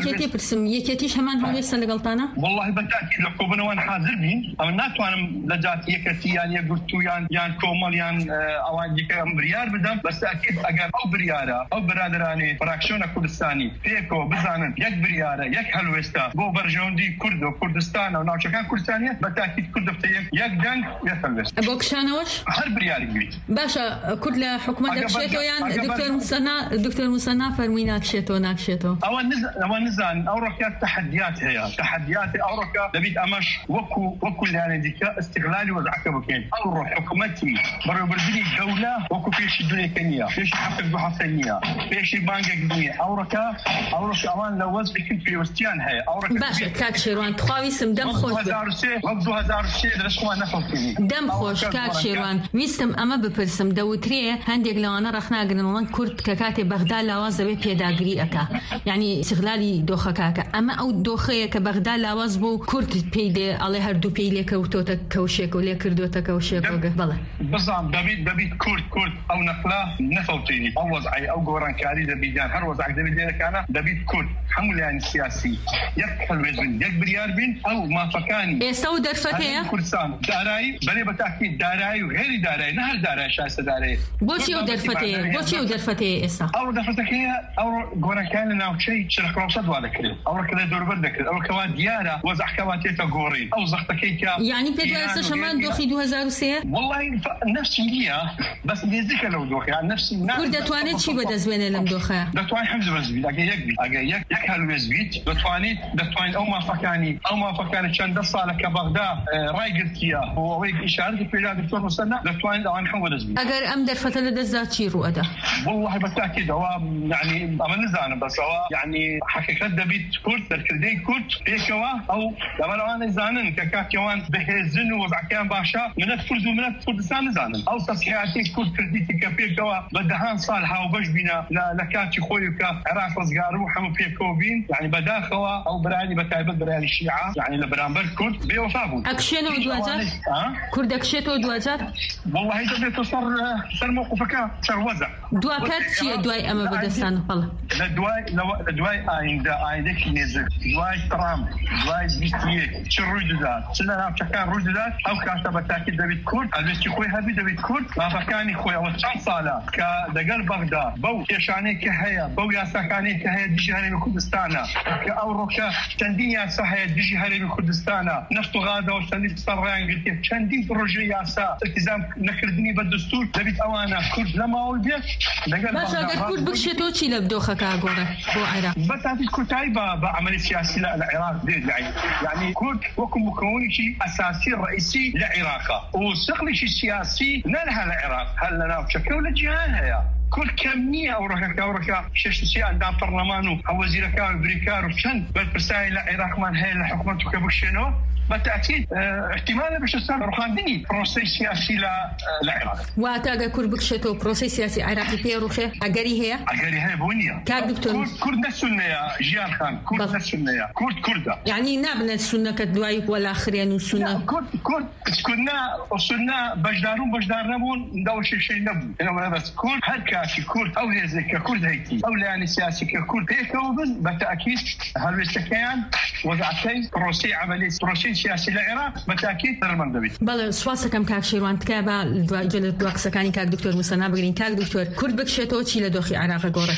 یەکێتی پرسم یەکێتیش هەمان هەڵوێستە لەگەڵتانە؟ والله بالتأكيد لو كوبنوان حاضر بين أما ناتوانم لجات يكتي يعني يقولتو يعني يعني كومال يعني أوان ديك بريار بدم بس أكيد أجر أو بريارة أو برادراني فراكشون كردستاني فيكو بزانن يك بريارة يك هلوستا بو برجوندي كردو كردستان أو ناوشكان كردستانية بالتأكيد كردو فتيك يك دنك يثلث بوكشانوش هر برياري بيت باشا كل حكومة دكشيتو يعني دكتور مصنع دكتور مصنع فرمي ناكشيتو ناكشيتو أو نز أو نزان أو ركات تحديات هي تحديات أو ركات دبيت أمش وكو وكو يعني ديك استغلالي وزعك بكين أو روح حكومتي برو بردني دولة وكو فيش الدنيا كنية فيش حفل بحفلية فيش بانجا قدية أو ركا أو رك أوان لو وزن كنت في وستيان هي أو ركا باش كاك شيروان تخاوي سم دم خوش هزار سي وقدو هزار سي درس ما نفهم دم خوش كاك شيروان ويستم أما بپرسم دوتريه هنديك لو أنا رخنا قرنوان كرد ككاتي بغداد لواز بي بيداغري أكا يعني استغلالي دوخة كاكا أما أو دوخة كبغداد لواز بو كرد بيدي على هردو بيلي كوتوتا كوشيكو لي كردوتا كوشيكو بلا بزعم دبيت دبيت كرد كرد أو نقلا نفوتيني أو وضعي أو قوران كاري دبيدان هر وضعك دبيدان كان دبيت كرد حمل يعني السياسي يك حلوزن يك بريار بين أو ما فكاني يستو درفتيه كردستان داراي بلي بالتأكيد داراي وغير داراي نهل داراي شايسة داراي بوشي ودرفتيه بوشي ودرفتيه إسا أو درفتك هي أو قوران كان لنا شيء شرح روصد ولا كله أو كذا دور بردك أو كوان ديارة وزع كواتيتا قورين أو زختك هيك يعني بدو شمان دوخي دو هزار وسير والله نفسي ليا بس بيزيك لو دوخي يعني نفسي كرد توانيت شي بدا زوينه لم دوخه دتوان حمز بزبيت اجي يك اجي يك يك هلو زبيت دتوانيت دتوان او ما فكاني او ما فكاني كان دصاله كبغداد راي قلت يا هو ويك اشاره في دكتور مستنى دتوان عن حمد زبيت اگر ام در فتره دزات شي رؤده والله بالتاكيد هو يعني اما نزان بس هو يعني حقيقه دبيت كرد الكردين كرد بيكوا او لما انا زانن ككاكيوان بهزن وضع كان باشا من الفرز ومن كردستان زانن او تصحيحاتي كرد كرديتي كبيكوا بدهان صالحه وبش بنا لكاتي خويك عراق وزقارو حمو بيكوبين يعني بداخوا او براني بتايبت براني الشيعه يعني لبرامبر كرد بيوفابون اكشنو ودواجات كرد اكشيتو ودواجات والله هي تصر صار موقفك صار وزع دواكات شي دواي اما بدستان والله دواي دواي عند عندك نزل دواي ترام دواي بيتيه شروجدات سنه كان رجدات او كاتب تاكيد دبيت كرد البس خوي هذي دبيت كرد ما فكاني خوي او شان صاله كدقل بغداد بو كشاني كهيا بو يا سكاني كهيا ديجي هرم كردستان كاوروكا تنديا صحيح ديجي هرم كردستان نفط غاده وشندي صران قلت شندي بروجي ياسا التزام نكردني بالدستور دبيت اوانا كرد لما ولدت دقل باشا كرد بكشتو تشي لبدوخه كاغوره بو عراق بتاتي كتاي بعمل سياسي للعراق دي يعني كرد وكم مكون شيء اساسي رئيسي للعراق وسقل شيء سياسي لها العراق هل لنا بشكل ولا جهه يا كل كمية أو ركا أو ركا شش شيء عند برلمانه أو وزير كان بريكار وشن بالبرسائل العراق من هاي الحكومة كبشنو بالتأكيد اه احتمال باش يصير روحاني بروسيس سياسي للعراق. واتاجا كربكشتو بروسيس سياسي عراقي بيروخه أجري هي؟ أجري هي بونية. كاد دكتور. كرد السنة يا جيان خان كرد السنة يا كرد كردة. يعني نابنا السنة كدواي ولا آخرين السنة. كرد كرد كنا السنة بجدارون بجدار نبون ندور شيء شيء نبون. أنا بس كرد هالكاشي كرد أو هزك كرد هيتي أو يعني سياسي كرد هيك وبن بالتأكيد هالوستكان وضعتين بروسي عملي بروسي سياسي العراق بالتأكيد المندبي. بله سواسة كم كاك شيروان تكابا جل دوقسة كاني كاك دكتور مصنع بقولين كاك دكتور كرد بكشتو شيء لدوخي عراق جورة.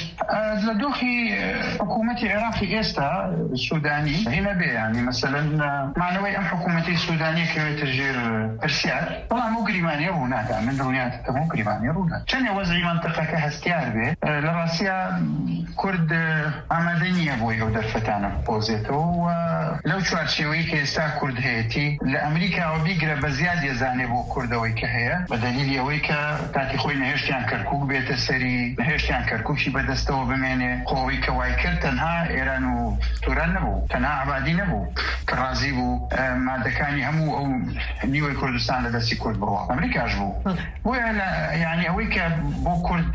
لدوخي حكومة العراق إستا السوداني هنا بي يعني مثلا معنوي أم حكومة السودانية كي تجير إرسال طبعا مو قريبانية هناك من دنيا مو قريبانية هناك. كان وضعي منطقة كهستيار به لراسيا كرد عمدنية بوي ودر فتانا بوزيتو ولو شوار شوي كيستا كرد هيتي لأمريكا وبيقرا بزيادة زاني بو كردوي كهيا بدليل يويكا تاتي خوي نهشتيان كركوك بيت السري نهشتيان كركوشي بدستو بميني خوي كوايكر تنها إيران وتوران نبو تنها عبادي نبو كرازي بو ما دكاني همو أو نيوي كردستان لدسي كرد بروا أمريكا أجبو ويلا يعني أويكا بو كرد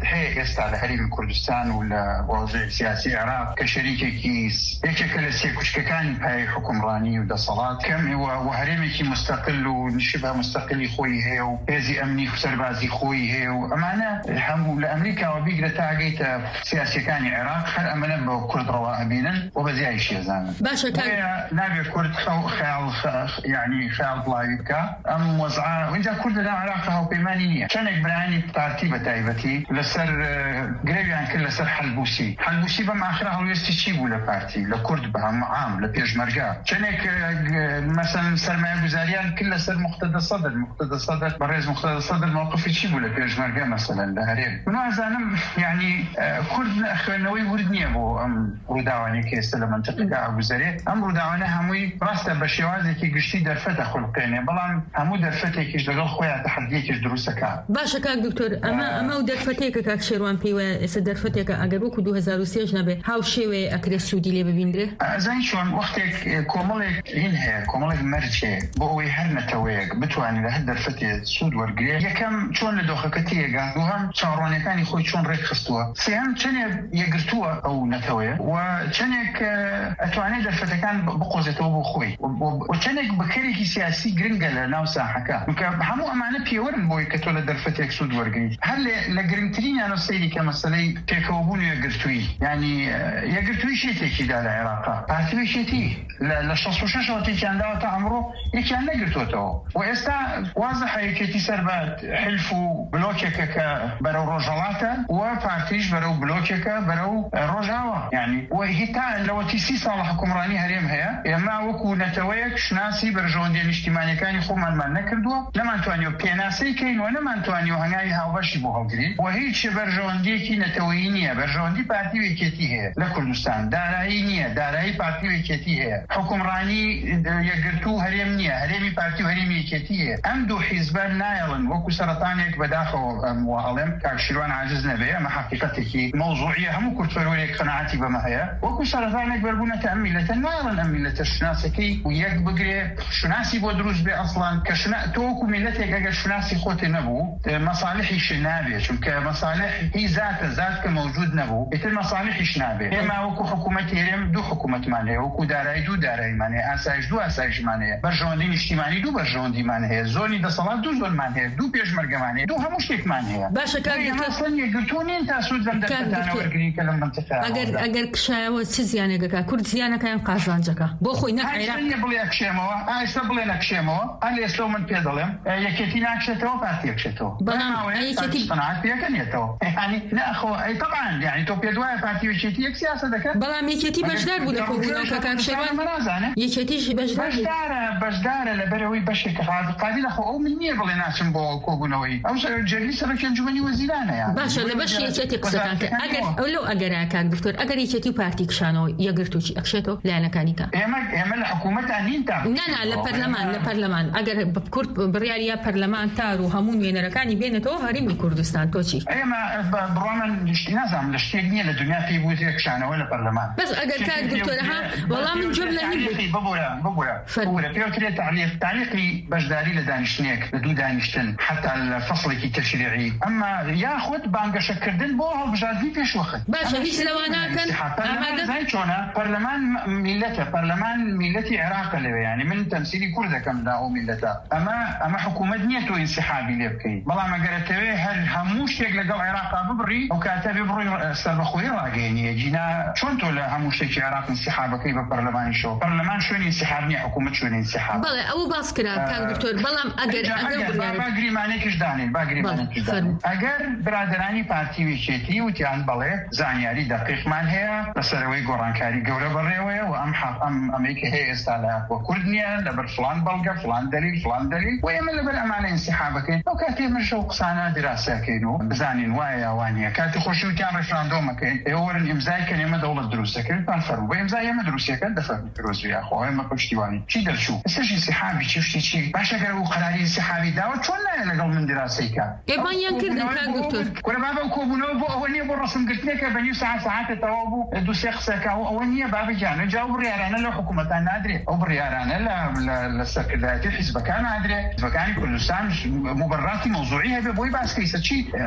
هي ئێستا لە هەرێمی کوردستان و لە وەزعی سیاسی عێراق کە شەریکێکی یەکێکە لە سێ کوچکەکانی پایەی حکومڕانی و دەسەڵات کەم و هەرێمێکی مستەقل و نشبە مستەقلی خۆی هەیە و هێزی ئەمنی و سەربازی خۆی هەیە و ئەمانە هەموو لە ئەمریکاوە بیگرە تا گەیتە سیاسیەکانی عێراق هەر ئەمەنە بە کوردڕەوە ئەبینن و بەزیایی شێزانن. باشە نابێت کورد خەیاڵ یعنی خەیاڵ بڵاوی بکە ئەم وەزعە اینجا کورد لە عێراق هاوپەیمانی نییە. چەندێک برایانی پارتی بە تایبەتی لەسەر گرێویان کرد لەسەر حەلبوسی حەلبوسی بەم ئاخرا هەڵوێستی چی بوو لە پارتی لە کورد بە هەموو عام لە پێشمەرگا چەندێک مەسەڵەن سەرمایە گوزاریان کرد لەسەر مقتەدە سەدر مقتەدە سەدر بەڕێز مقتەدە سەدر موقفی چی بوو لە پێشمەرگا مەسەڵەن لە هەرێم. من ئازانم یعنی کورد خوێندنەوەی ورد نییە بۆ ئەم ڕووداوانەی کە ئێستا لە منتەقەکە ئاگوزارێت. ئەم ڕووداوانە هەمووی ڕاستە بە شێوازێکی گشتی دەرفەتە خولقێنێ بەڵام هەموو دەرفەتێکیش لەگەڵ خۆیان تەحەدیەکیش دروستەکە. باشە کاک دکتۆر ئەمە ئەمە و دەرفەتێکە کاک شێروان پێی وایە ئێستا دەرفەتێکە ئەگەر وەکو دوو هەزار و سێ نەبێ هاو شێوەیە ئەکرێ سوودی لێ ببیندرێ. ئەزانی چۆن وەختێک کۆمەڵێک هین هەیە کۆمەڵێک مەرجێ بۆ ئەوەی هەر نەتەوەیەک بتوانێت لە هەر دەرفەتێ سوود وەرگێ یەکەم چۆن لە دۆخەکە تێگا دووهەم چاڕوانەکانی خۆی چۆن ڕێک خستووە سێهەم چەندێک یەگرتووە ئەو نەتەوەیە و چەندێک ئەتوانێت دەرفەتەکان بقۆزێتەوە بۆ خۆی و چەندێک بەکارێکی سیاسی گرنگە لە ناو ساحەکە هەموو ئەمانە پێوەرن بۆی کە تۆ لە دەرفەتێک سوود وەرگریت. هەر لە گرنگترینیانە سەیری کە مەسەلەی پێکەوەبوون یەکگرتووی یعنی یەکگرتووی شێتێکیدا لە عێراقا پارتی شێتی لە شەست و شەش وەتێکیانداوە تا ئەمڕۆ یەکیان نەگرتوتەوە و ئێستا وازە حەیەکێتی سەر بە حلف و بلۆکێکە کە بەرەو ڕۆژهەڵاتە و پارتیش بەرەو بلۆکێکە بەرەو ڕۆژاوە یعنی و هیتا لەوەتی سی ساڵ حکومڕانی هەرێم هەیە ئێمە وەکو نەتەوەیەک شناسی بەرژەوەندی نیشتیمانیەکانی خۆمانمان نەکردووە نەمانتوانیوە پێناسەی کەینەوە نەمانتوانیوە هەنگاوی هاوبەشی بۆ هەڵگرین و هیچ بەرژەوەندیەکی نەتەوەیی نییە. بەرژەوەندی پارتی وێکێتی هەیە لە کوردستان دارایی نییە دارایی پارتی وێکێتی هەیە حکومڕانی یەکگرتوو هەرێم نییە هەرێمی پارتی و هەرێمی یەکێتی هەیە. ئەم دوو حیزبە نایەڵن وەکو سەرەتانێک بەداخەوە هەڵێم کاکشیروان عاجز نەبێ ئەمە حقیقەتێکی مەوزوعیە هەموو کورتفەرۆرێک قەناعەتی بەمە هەیە وەکو سەرەتانێک بەربوونەتە ئەم میلەتە نایەڵن ئەم میلەتە شناسەکەی و یەک بگرێ شناسی بۆ دروست بێ ئەسڵان کە تۆ وەکو میلەتێک ئەگەر شناسی خۆتێ نەبوو مەساڵحیش نابێ چونکە مەساڵح هی زاتە زات کە موجود نەبوو ئیتر مەساڵحیش نابێ. ئێمە وەکو حکوومەت هێرێم دوو حکوومەتمان هەیە وەکو دارایی دوو داراییمان هەیە ئاسایش دوو ئاسایشمان هەیە بەرژەوەندی نیشتیمانی دوو بەرژەوەندیمان هەیە زۆنی دەسەڵات دوو زۆنمان هەیە دوو پێشمەرگەمان هەیە دوو هەموو شتێکمان هەیە. باشە کاک یەکگرتوو نین تا سوود لەم دەرفەتانە وەرگرین کە لەم منتەقە ئەگەر ئەگەر کشایەوە چ زیانێکەکە کورد زیانەکەیان قازانجەکە بۆ خۆی نەک عێراق بڵێ ئەکشێمەوە ئایستا بڵێ نەکشێمەوە هەر ئێستا من پێ دەڵێم یەکێتی ناکشێتەوە پارتی یەکشێتەوە بەڵام یەکێتی قەناعەت پێەکە نێتەوە یعنی نەخۆ ئەی طبعا یعنی تۆ پێ دوایە پارتی یەکێتی یەک سیاسە دەکات بەڵام یەکێتی بەشدار بوو لە کۆبوونەوە کە کاک شێروان یەکێتیش بەشدار بەشدارە لەبەرەوەی بەشێکە قادی لەخۆ ئەو من نییە بڵێ ناچم بۆ کۆبوونەوەی ئەو جەرگی سەرۆکی ئەنجومەنی وەزیرانەیە. باشە لە بەش یەکێتی قسەتان کرد ئەگەر ئەولۆ ئەگەرە کاک دکتۆر ئەگەر یەکێتی و پارتی کشانەوە یەکگرتووی ئەکشێتەوە لایەنەکانی کە ئێمە ئێمە لە حکوومەتان نین تا نانا لە پەرلەمان لە پەرلەمان ئەگەر کورد بڕیاریە پەرلەمان تار و هەموو نوێنەرەکانی بێنێتەوە هەرێمی کوردستان تۆ چی؟ ئێمە بڕۆمن نیشتی نازانم لە شتێک نییە لە دنیا پێی بوو کشانەوە لە پەرلەمان بەس ئەگەر کاک دکتۆرها وەڵام من جۆم لە هین ببوورە ببوورە ببوورە پێوترێت تعلیق تاریخی بەشداری لە دانیشتنێک لە دوو دانیشتن حتا لە فەصلێکی تەشریعی ئەمما یاخود بانگەشەکردن بۆ هەڵبژاردننی پێشوەخت باشە هیچ لەواناکەن ئامادەزای چۆنە پەرلەمان میلەتە پەرلەمان میلەتی عێراقە لەوێ ینی من تەمسیلی کوورد دەکەم لا ئەو میلەتە ئەمە ئەمە حکوومەت نییە تۆ ئینسیحابی لێ بکەیت بەڵام ئەگەرەتەوێ هەر هەموو شتێک لەگەڵ عێراقا ببڕی ئەو کاتە بێ بڕۆی سەربەخۆیی ڕاگەیەنیە جینا چۆن تۆ لە هەموو شتێکی عێراق ئینسیحابەکەی بە پەرلەمانی شۆ پەرلەمان شوێنی ئینسیحاب نییە حکوومەت شوێنی ئینسیحاب. بەڵێ ئەو باس کرا کاک دکتۆر بەڵام ئەگەر باگریمانێکش دانین باگریمانێکش دانین ئەگەر برادرانی پارتی وێکێتی وتیان بەڵێ زانیاری دەقیقمان هەیە لەسەرەوەی گۆڕانکاری گەورە بەڕێوەیە و ئەم ئەم ئەمریکا هەیە ئێستا لە بۆ کورد نییە لەبەر فلان بەڵگە فلان دەلیل فلان دەلیل و ئێمە لەبەر ئەمانە ئینسیحابەکەین ئەو کاتێ مەشە و قسانە دراسەکەین و بزانین وایە یاوانیە کاتی خۆشی وتیان ڕێفراندۆمەکەین ئێوە وەرن ئیمزایکەن ئێمە دەوڵەت دروستەکەین پان فەرموو بە ئیمزای ئێمە دروستیەکەن دەفەرمی پیرۆزویە خۆ ئێمە پشتیوانی چی دەرچوو ئێستاش ئینسیحابی چی شتێکی باش ئەگەر ئەو قەراری ئینسیحابی داوە چۆن نایە لەگەڵ من دراسەی کات ئێمانیان کردن کاک دکتۆر کورە بابە ئەو کۆبوونەوە بۆ ئەوە نییە بۆ ڕەسمگرتنێکە بە نیو ساعات ساعاتە تەواو بوو دو سێ قسەکە ئەوە نییە بابەجانە جا ئەو بڕیارانە لە حکوومەتان نادرێت ئەو بڕیارانە لە سەرکردایەتی حیزبەکان نادرێت حیزبەکانی کوردستان مبەرراتی مەوزوعی هەبێ بۆی باسکەی سەر چی باشە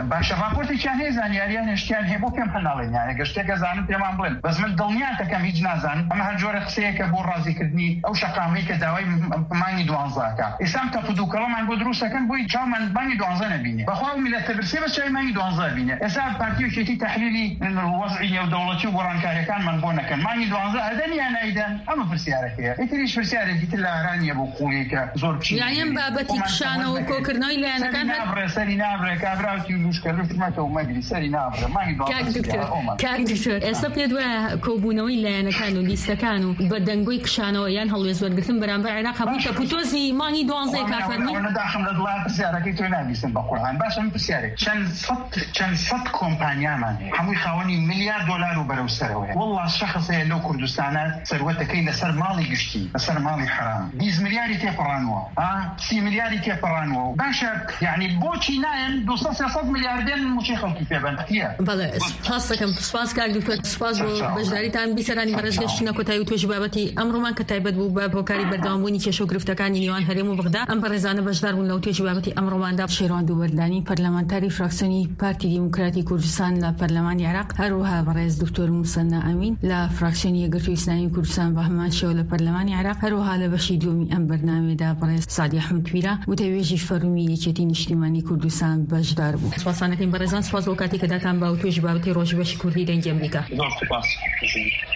راپۆرتی چیان هەیە زانیاریان هێشتیان هەیە بۆ پێم هەناڵێن یانە گەشتێکە زانم پێمان بڵێن بەس من دڵنیاتەکەم هیچ نازانم ئەمە هەر جۆرە قسەیەکە بۆ ڕازیکردنی ئەو شەقامەی کە داوای مانگی دوانزەکە ئێسام تەپ و دووکەڵەمان بۆ دروستەکەن بۆی چاومان مانگی دوانزە نەبینێ بەخوا میلەتە برسێ بە چای مانگی دوانزە بینێ ئێستا پارتیۆکێتی تەحلیلی وەزعی نێودەوڵەتی و گۆڕانکاریەکانمان بۆ نەکەن مانگی دوانزە ئەدەن یان نایدەن ئەمە پرسیارەکەیە ئیتریش پرسیارێکی تر لە ئارانیە بۆ قوڵێکە زۆر بچین یعنی ئەم بابەتی کشانەوە و کۆکردنەوەی لایەنەکان نابڕێ سەری نابڕێ کابراوتی لوشکە لوشمەتەوە مەگری سەری نابڕێ مانگی دوانزە کاک دکتۆر ئێستا پێت وایە کۆبوونەوەی لایەنەکان و لیستەکان و بە دەنگۆی کشانەوە یان هەڵوێز وەرگرتن بەرامبەر عێراق هەبوو تەپوتۆزی مانگی دوانزەی کافەرمی نەداخم لە دڵان پرسیارەکەی تۆ نابیستن بە قورئان باشە من پرسیارێک چەند سەد چەند سەد کۆمپانیامان هەیە هەمووی خاوەنی میلیارد دۆلار و بەرەو سەرەوەیە والله شەخص هەیە لەو کوردستانە سەروەتەکەی لەسەر ماڵی گشتی لەسەر ماڵی حرام بیست ملیاری تێپەڕانوە سی ملیاری تێپەڕانوە باشە یعنی بۆچی نایەن دووسەد سێسەد ملیاردێن موچەی خەڵکی پێبەندە بەڵێ سپاس دەکەم سپاس کاک دکتۆر سپاس بۆ بەشداریتان بیسەرانی بەڕێزگەشتنە کۆتایی و توێژی بابەتی ئەمڕۆمان کە تایبەت بوو بە هۆکاری بەردەوامبوونی کێشە و گرفتەکانی نێوان هەرێم و بەغدا ئەم بەڕێزانە بەشدار بوون لەو توێژی بابەتی ئەمڕۆماندا شێروان دووبەردانی پەرلەمانتاری فراکسیۆنی پارتی دیموکراتی کوردستان لە پەرلەمانی عێراق هەروەها بەڕێز دکتۆر موسەنا ئەمین لە فراکسیۆنی یەکگرتووی ئیسلامی کوردستان بە هەمان شێوە لە پەرلەمانی عێراق هەروەها لە بەشی دووەمی ئەم بەرنامەیەدا بەڕێز سادی ئەحمەدپیرە وتەوێژی فەرمی یەکێتی نیشتیمانی کوردستان بەشدار بوو. سپاسانەکەین بەڕێزان سپاس بۆ کاتی کە داتان با و توێژی بابەتی ڕۆژبەشی کوردی دەنگی ئەمریکا. زۆر سپاس.